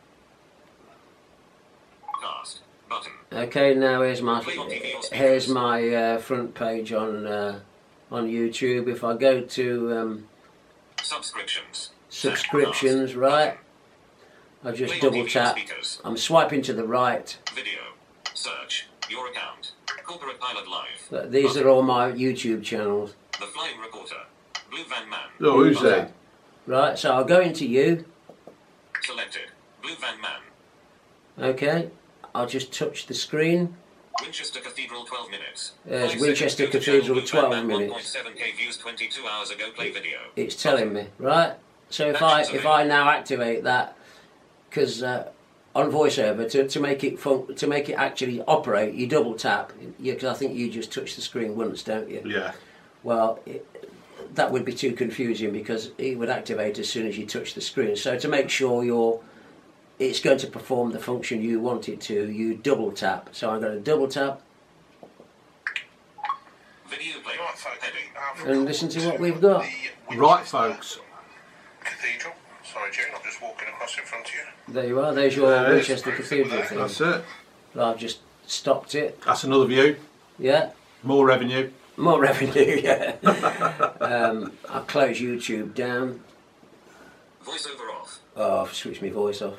Cast. Button. Okay, now here's my here's my uh, front page on uh, on YouTube. If I go to um, Subscriptions. subscriptions, right, I just double tap. Speakers. I'm swiping to the right. Video. Search. Your account. Corporate Pilot Live. But these are all my YouTube channels. The Flying Reporter. Blue Van Man. Oh, who's Yeah. that? Right, so I'll go into you. Selected. Blue Van Man. Okay, I'll just touch the screen. Winchester Cathedral twelve minutes. There's Five Winchester seconds to Cathedral channel Blue twelve Van Man, minutes. one point seven K views twenty-two hours ago. Play video. It's telling me, right? So if I if I now activate that, because uh, on VoiceOver to, to make it fun, to make it actually operate, you double tap. Because I think you just touch the screen once, don't you? Yeah. Well, it, that would be too confusing because it would activate as soon as you touch the screen. So to make sure you're, it's going to perform the function you want it to, you double tap. So I'm going to double tap. Video play. and listen to what we've got. Right, folks. Cathedral. Sorry, June, I'm just walking across in front of you. There you are. There's your There it is. Winchester Cathedral thing. That's it. I've just stopped it. That's another view. Yeah. More revenue. More revenue, yeah. um, I'll close YouTube down. Voiceover off. Oh, I've switched my voice off.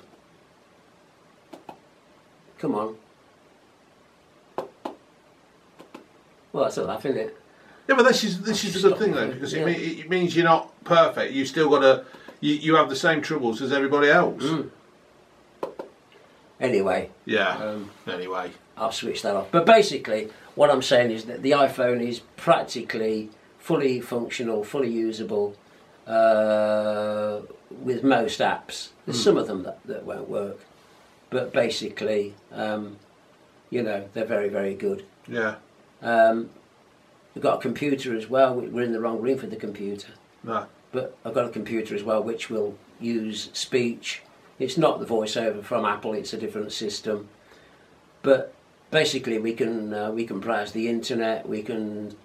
Come on. Well, that's a laugh, isn't it? Yeah, but this is this is a good thing though, because Yeah. it, mean, it means you're not perfect. You still got to, you, you have the same troubles as everybody else. Mm. Anyway, Yeah. Um, anyway. I'll switch that off. But basically, what I'm saying is that the iPhone is practically fully functional, fully usable uh, with most apps. There's some of them that, that won't work. But basically, um, you know, they're very, very good. Yeah. Um, we've got a computer as well. We're in the wrong room for the computer. No. But I've got a computer as well which will use speech. It's not the voiceover from Apple, it's a different system. But basically we can uh, we can browse the internet, we can,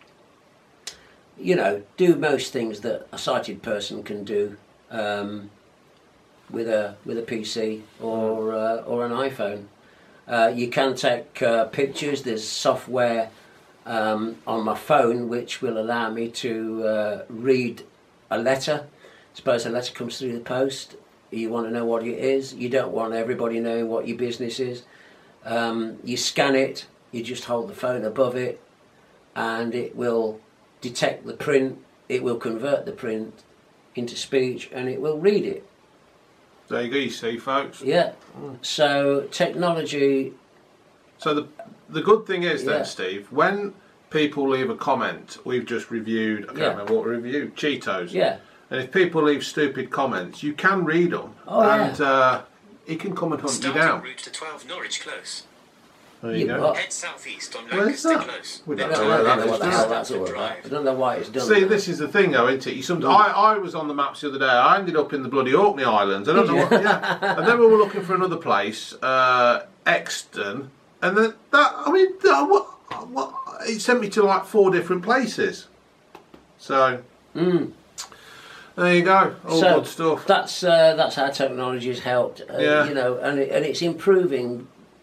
you know, do most things that a sighted person can do um, with a with a P C or uh, or an iPhone. Uh, you can take uh, pictures. There's software um, on my phone which will allow me to uh, read a letter. Suppose a letter comes through the post. You want to know what it is. You don't want everybody knowing what your business is. Um, you scan it. You just hold the phone above it, and it will detect the print. It will convert the print into speech, and it will read it. There you go. You see, folks. Yeah. So technology. So the the good thing is then, Yeah. Steve, when people leave a comment, we've just reviewed. I can't Yeah. remember what we reviewed. Cheetos. Yeah. And if people leave stupid comments, you can read them, Oh, and yeah. uh, he can come and hunt you Starting down. route to twelve Norwich Close. There you Yeah, go. what? Head southeast on Where's Lancaster that? Close. We I don't don't know know where that what the is. hell does that's all about. I don't know why it's done. See, that. this is the thing, though, isn't it? You some, I, I was on the maps the other day. I ended up in the bloody Orkney Islands. I don't know what. Yeah, and then we were looking for another place, uh, Exton, and then that. I mean, that, what, what? It sent me to like four different places. So Mm. there you go. All So good stuff. that's uh, that's how technology has helped. Uh, Yeah. You know, and it, and it's improving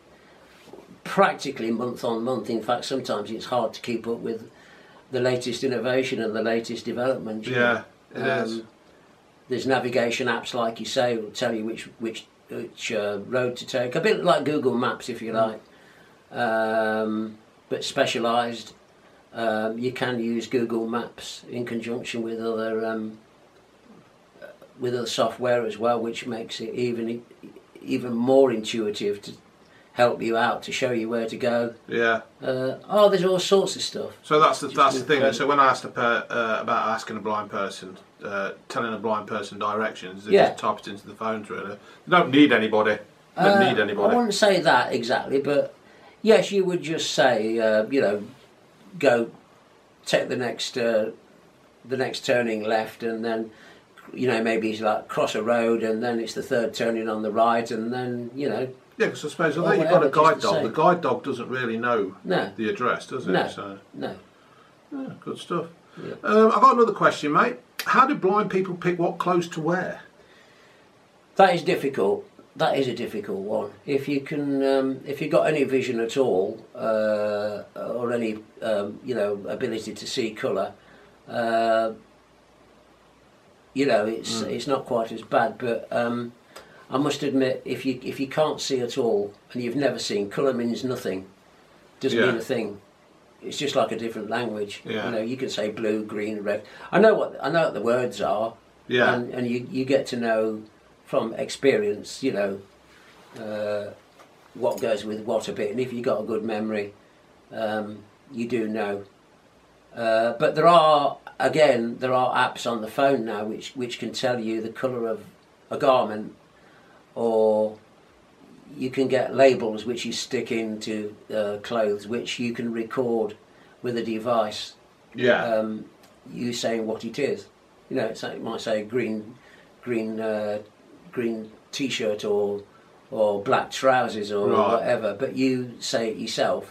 practically month on month. In fact, sometimes it's hard to keep up with the latest innovation and the latest development. you Yeah, know. it is. There's navigation apps, like you say, will tell you which which which uh, road to take. A bit like Google Maps, if you like, um, but specialised. Um, you can use Google Maps in conjunction with other um, with other software as well, which makes it even even more intuitive to help you out, to show you where to go. Yeah. Uh, oh, there's all sorts of stuff. So that's the Just that's the thing. incredible. So when I asked a per, uh, about asking a blind person, uh, telling a blind person directions, they Yeah. just type it into the phones. Really, they don't need anybody. They don't Uh, need I anybody. wouldn't say that exactly, but yes, you would just say, uh, you know, go take the next uh, the next turning left, and then, you know, maybe it's like cross a road, and then it's the third turning on the right, and then, you know, Yeah, because I suppose although Or you've got a whatever, guide just the dog, the same. guide dog doesn't really know no, the address, does it? No. So no. yeah, good stuff. Yeah. Um, I've got another question, mate. How do blind people pick what clothes to wear? That is difficult. That is a difficult one. If you can, um, if you've got any vision at all, uh, or any, um, you know, ability to see colour, uh, you know, it's Mm. it's not quite as bad. But um, I must admit, if you if you can't see at all and you've never seen, colour means nothing. Doesn't Yeah. mean a thing. It's just like a different language. Yeah. You know, you can say blue, green, red. I know what I know what the words are. Yeah. And, and you, you get to know from experience, you know, uh, what goes with what a bit. And if you've got a good memory, um, you do know. Uh, but there are, again, there are apps on the phone now which, which can tell you the colour of a garment, or you can get labels which you stick into uh, clothes which you can record with a device. Yeah. Um, you saying what it is. You know, it's like, it might say green, green, uh, green T-shirt or or black trousers or Right. whatever, but you say it yourself,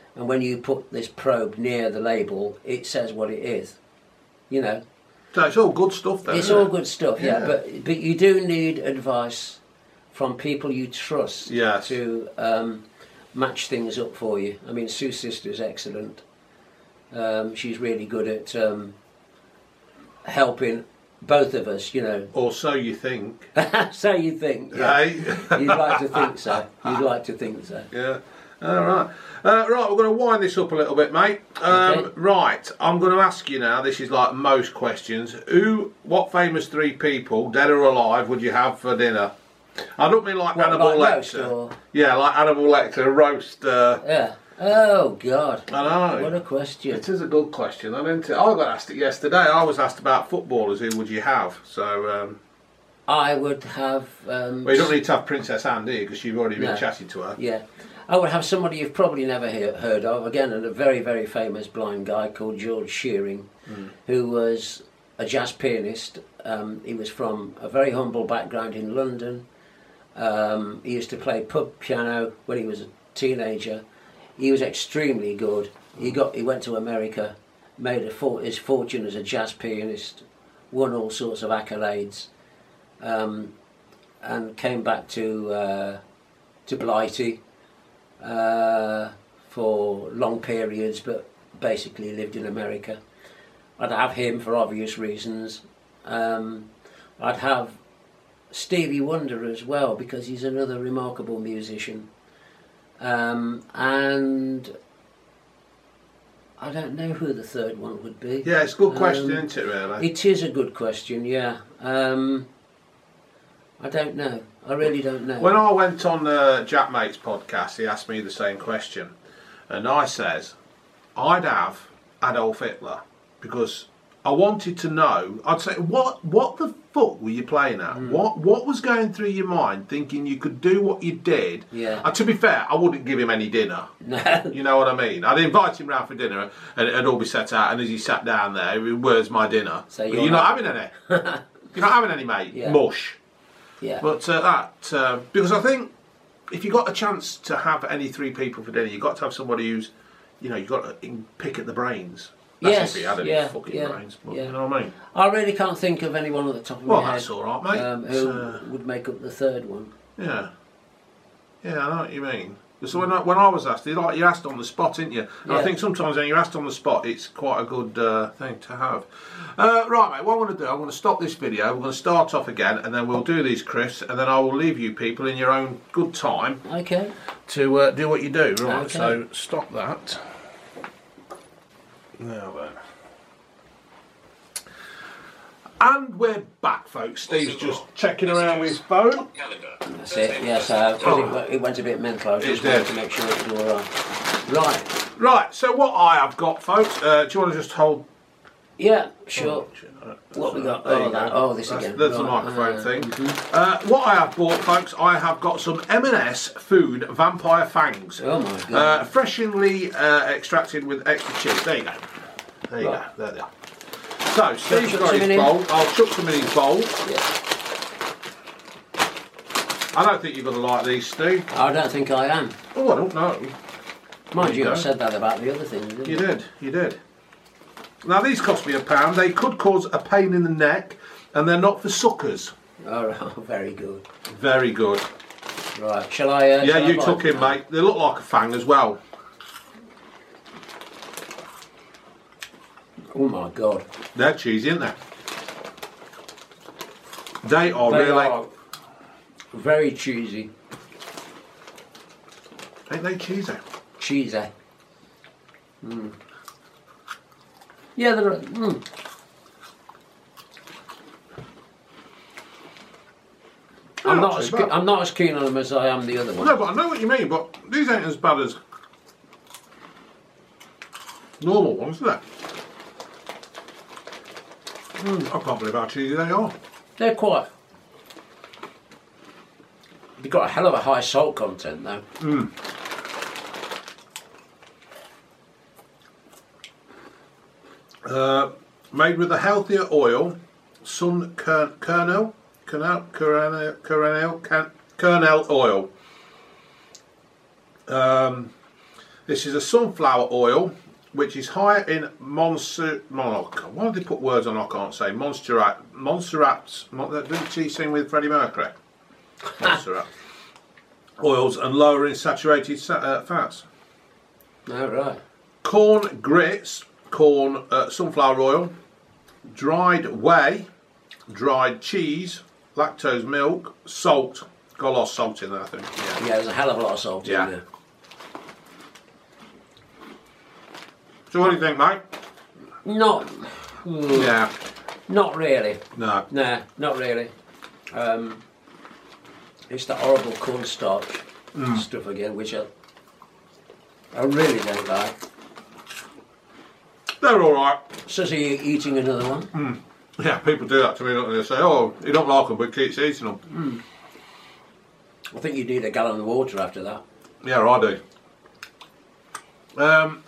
and when you put this probe near the label, it says what it is. You know. So it's all good stuff then. It's isn't all it? good stuff, yeah. Yeah. But but you do need advice from people you trust Yes. to um, match things up for you. I mean, Sue's sister is excellent. Um, she's really good at um, helping both of us, you know. Or so you think. So you think, yeah. Hey? You'd like to think so. You'd like to think so. Yeah. All right. Uh, right, we're going to wind this up a little bit, mate. Um, Okay. Right, I'm going to ask you now. This is like most questions. Who, what famous three people, dead or alive, would you have for dinner? I don't mean like What, Hannibal like roast Lecter. or- Yeah, like Hannibal Lecter, roast. Uh, Yeah. Oh, God. I know. What a question. It is a good question, I didn't it? I got asked it yesterday. I was asked about footballers. Who would you have? So, um, I would have... Um, well, you don't need to have Princess Anne, do you? Because you've already been No. chatting to her. Yeah. I would have somebody you've probably never hear, heard of. Again, a very, very famous blind guy called George Shearing, Mm. who was a jazz pianist. Um, he was from a very humble background in London. Um, he used to play pub piano when he was a teenager. He was extremely good. He got. He went to America, made a for, his fortune as a jazz pianist, won all sorts of accolades, um, and came back to uh, to Blighty uh, for long periods, but basically lived in America. I'd have him for obvious reasons. Um, I'd have Stevie Wonder as well, because he's another remarkable musician. Um, and I don't know who the third one would be. Yeah, it's a good question, Um, isn't it, really? It is a good question, yeah. Um, I don't know. I really don't know. When I went on uh, Jack Mate's podcast, he asked me the same question. And I says, I'd have Adolf Hitler, because I wanted to know. I'd say, what what the fuck were you playing at? Hmm. What what was going through your mind, thinking you could do what you did? Yeah. And to be fair, I wouldn't give him any dinner. No. You know what I mean? I'd invite him round for dinner, and it'd all be set out. And as he sat down there, "Where's my dinner?" So Well, you're you're not not- having any. You're not having any, mate. Yeah. Mush. Yeah. But uh, that, uh, because I think if you got a chance to have any three people for dinner, you've got to have somebody who's, you know, you've got to pick at the brains. That's Yes, if he had any yeah, fucking yeah, brains. But, yeah. You know what I mean? I really can't think of anyone at the top of Well, my head. that's all right, mate. Um, It's, who uh, would make up the third one? Yeah. Yeah, I know what you mean. So when I, when I was asked, you like you're asked on the spot, didn't you? And I Yeah. think sometimes when you're asked on the spot, it's quite a good uh, thing to have. Uh, right, mate. What I'm going to do, I'm going to stop this video. We're going to start off again, and then we'll do these crisps, and then I will leave you people in your own good time Okay. to uh, do what you do. Right. Okay. So stop that. Now then. And we're back, folks. Steve's just checking around with his phone. That's it. Yes, uh, 'cause it, went- it went a bit mental. I was It just did. wanting to make sure it was all right. Right. Right, so what I have got, folks, uh, do you want to just hold? Yeah, sure. What we got? There Oh, you that- go. oh, this That's, again. That's the Right, microphone uh, thing. mhm. Uh, what I have bought, folks, I have got some M and S Food Vampire Fangs. Oh my God. Uh, freshly uh, extracted with extra chips. There you go. There you Right. go. There they are. So, Steve's chuck got some his in? bowl. I'll chuck some in his bowl. Yeah. I don't think you're going to like these, Steve. I don't think I am. Oh, I don't know. Mind you you, I go. said that about the other things, didn't You I? did, you did. Now, these cost me a pound. They could cause a pain in the neck, and they're not for suckers. All right. Very good. Very good. Right. Shall I? Uh, Yeah, shall I you bite? took him, mate. They look like a fang as well. Oh my God. They're cheesy, aren't they? They are They really. are very cheesy. Ain't they cheesy? Cheesy. Mm. Yeah, they're. Mm. They're I'm not not as too ke- bad. I'm not as keen on them as I am the other one. No, but I know what you mean, but these ain't as bad as normal ones, are they? Mm, I can't believe how cheesy they are. They're quite. They've got a hell of a high salt content, though. Mm. Uh, made with a healthier oil, sun ker- kernel, kernel, kernel, kernel, can- kernel oil. Um, This is a sunflower oil, which is higher in Monster. Oh, why did they put words on I can't say? Montserrat. Montserrat's. Didn't she sing with Freddie Mercury? Montserrat. Oils and lower in saturated uh, fats. Oh, right. Corn grits, corn, uh, sunflower oil, dried whey, dried cheese, lactose milk, salt. Got a lot of salt in there, I think. Yeah, Yeah, there's a hell of a lot of salt Yeah. in there. So what do you think, mate? Not, Yeah. not really. No. Nah, not really. Um, it's that horrible cornstarch stuff again, which I, I really don't like. They're all right. Says he eating another one. Yeah, people do that to me, don't they? They say, oh, you don't like them, but keeps eating them. I think you need a gallon of water after that. Yeah, I do. Um,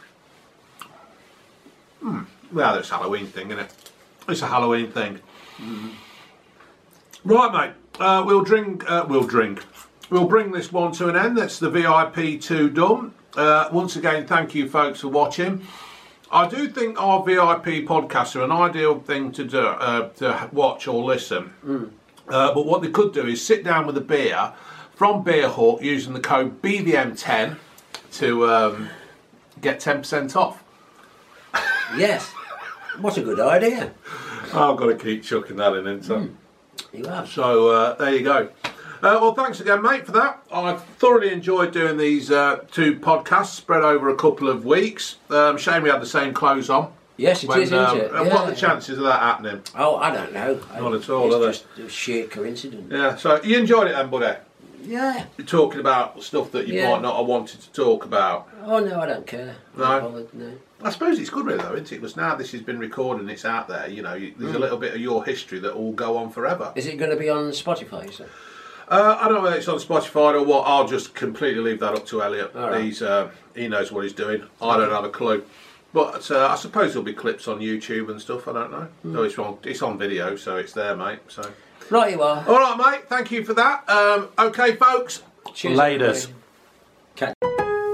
hmm, well, it's a Halloween thing, isn't it? It's a Halloween thing. Mm. Right, mate. Uh, we'll drink. Uh, we'll drink. We'll bring this one to an end. That's the V I P two done. Uh, once again, thank you, folks, for watching. I do think our V I P podcasts are an ideal thing to do, uh, to watch or listen. Mm. Uh, but what they could do is sit down with a beer from Beer Hut using the code B V M ten to um, get ten percent off. Yes. What a good idea. I've got to keep chucking that in, isn't I? Mm. You have. So uh, there you go. Uh, well, thanks again, mate, for that. I've thoroughly enjoyed doing these uh, two podcasts spread over a couple of weeks. Um, shame we had the same clothes on. Yes, it when, is, isn't um, it? And Yeah, what are the yeah. chances of that happening? Oh, I don't know. Not at all, are they? It's just a sheer coincidence. Yeah, so you enjoyed it then, buddy? Yeah. You're talking about stuff that you Yeah. might not have wanted to talk about. Oh, no, I don't care. No? I'm not bothered, no. I suppose it's good, really, though, isn't it? Because now this has been recorded and it's out there, you know, you, there's a little bit of your history that will go on forever. Is it going to be on Spotify, you say? Uh, I don't know whether it's on Spotify or what. I'll just completely leave that up to Elliot. All right. He's uh, he knows what he's doing. I don't have a clue. But uh, I suppose there'll be clips on YouTube and stuff. I don't know. Mm. No, it's on. It's on video, so it's there, mate. So. Right, you are. All right, mate. Thank you for that. Um, okay, folks. Cheers, Laters. everybody.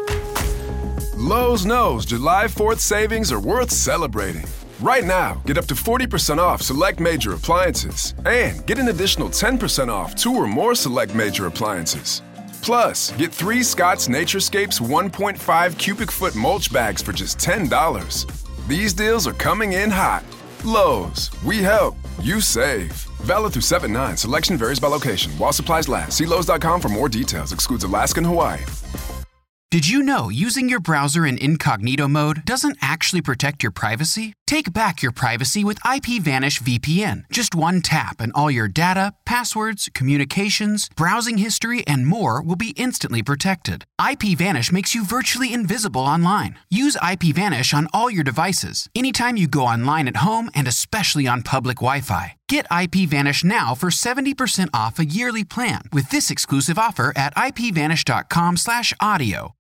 Lowe's knows July fourth savings are worth celebrating. Right now, get up to forty percent off select major appliances and get an additional ten percent off two or more select major appliances. Plus, get three Scott's Naturescapes one point five cubic foot mulch bags for just ten dollars. These deals are coming in hot. Lowe's, we help, you save. Valid through seven nine. Selection varies by location. While supplies last. See Lowe's dot com for more details. Excludes Alaska and Hawaii. Did you know using your browser in incognito mode doesn't actually protect your privacy? Take back your privacy with IPVanish V P N. Just one tap and all your data, passwords, communications, browsing history, and more will be instantly protected. IPVanish makes you virtually invisible online. Use IPVanish on all your devices, anytime you go online at home and especially on public Wi-Fi. Get IPVanish now for seventy percent off a yearly plan with this exclusive offer at ipvanish.com slash audio.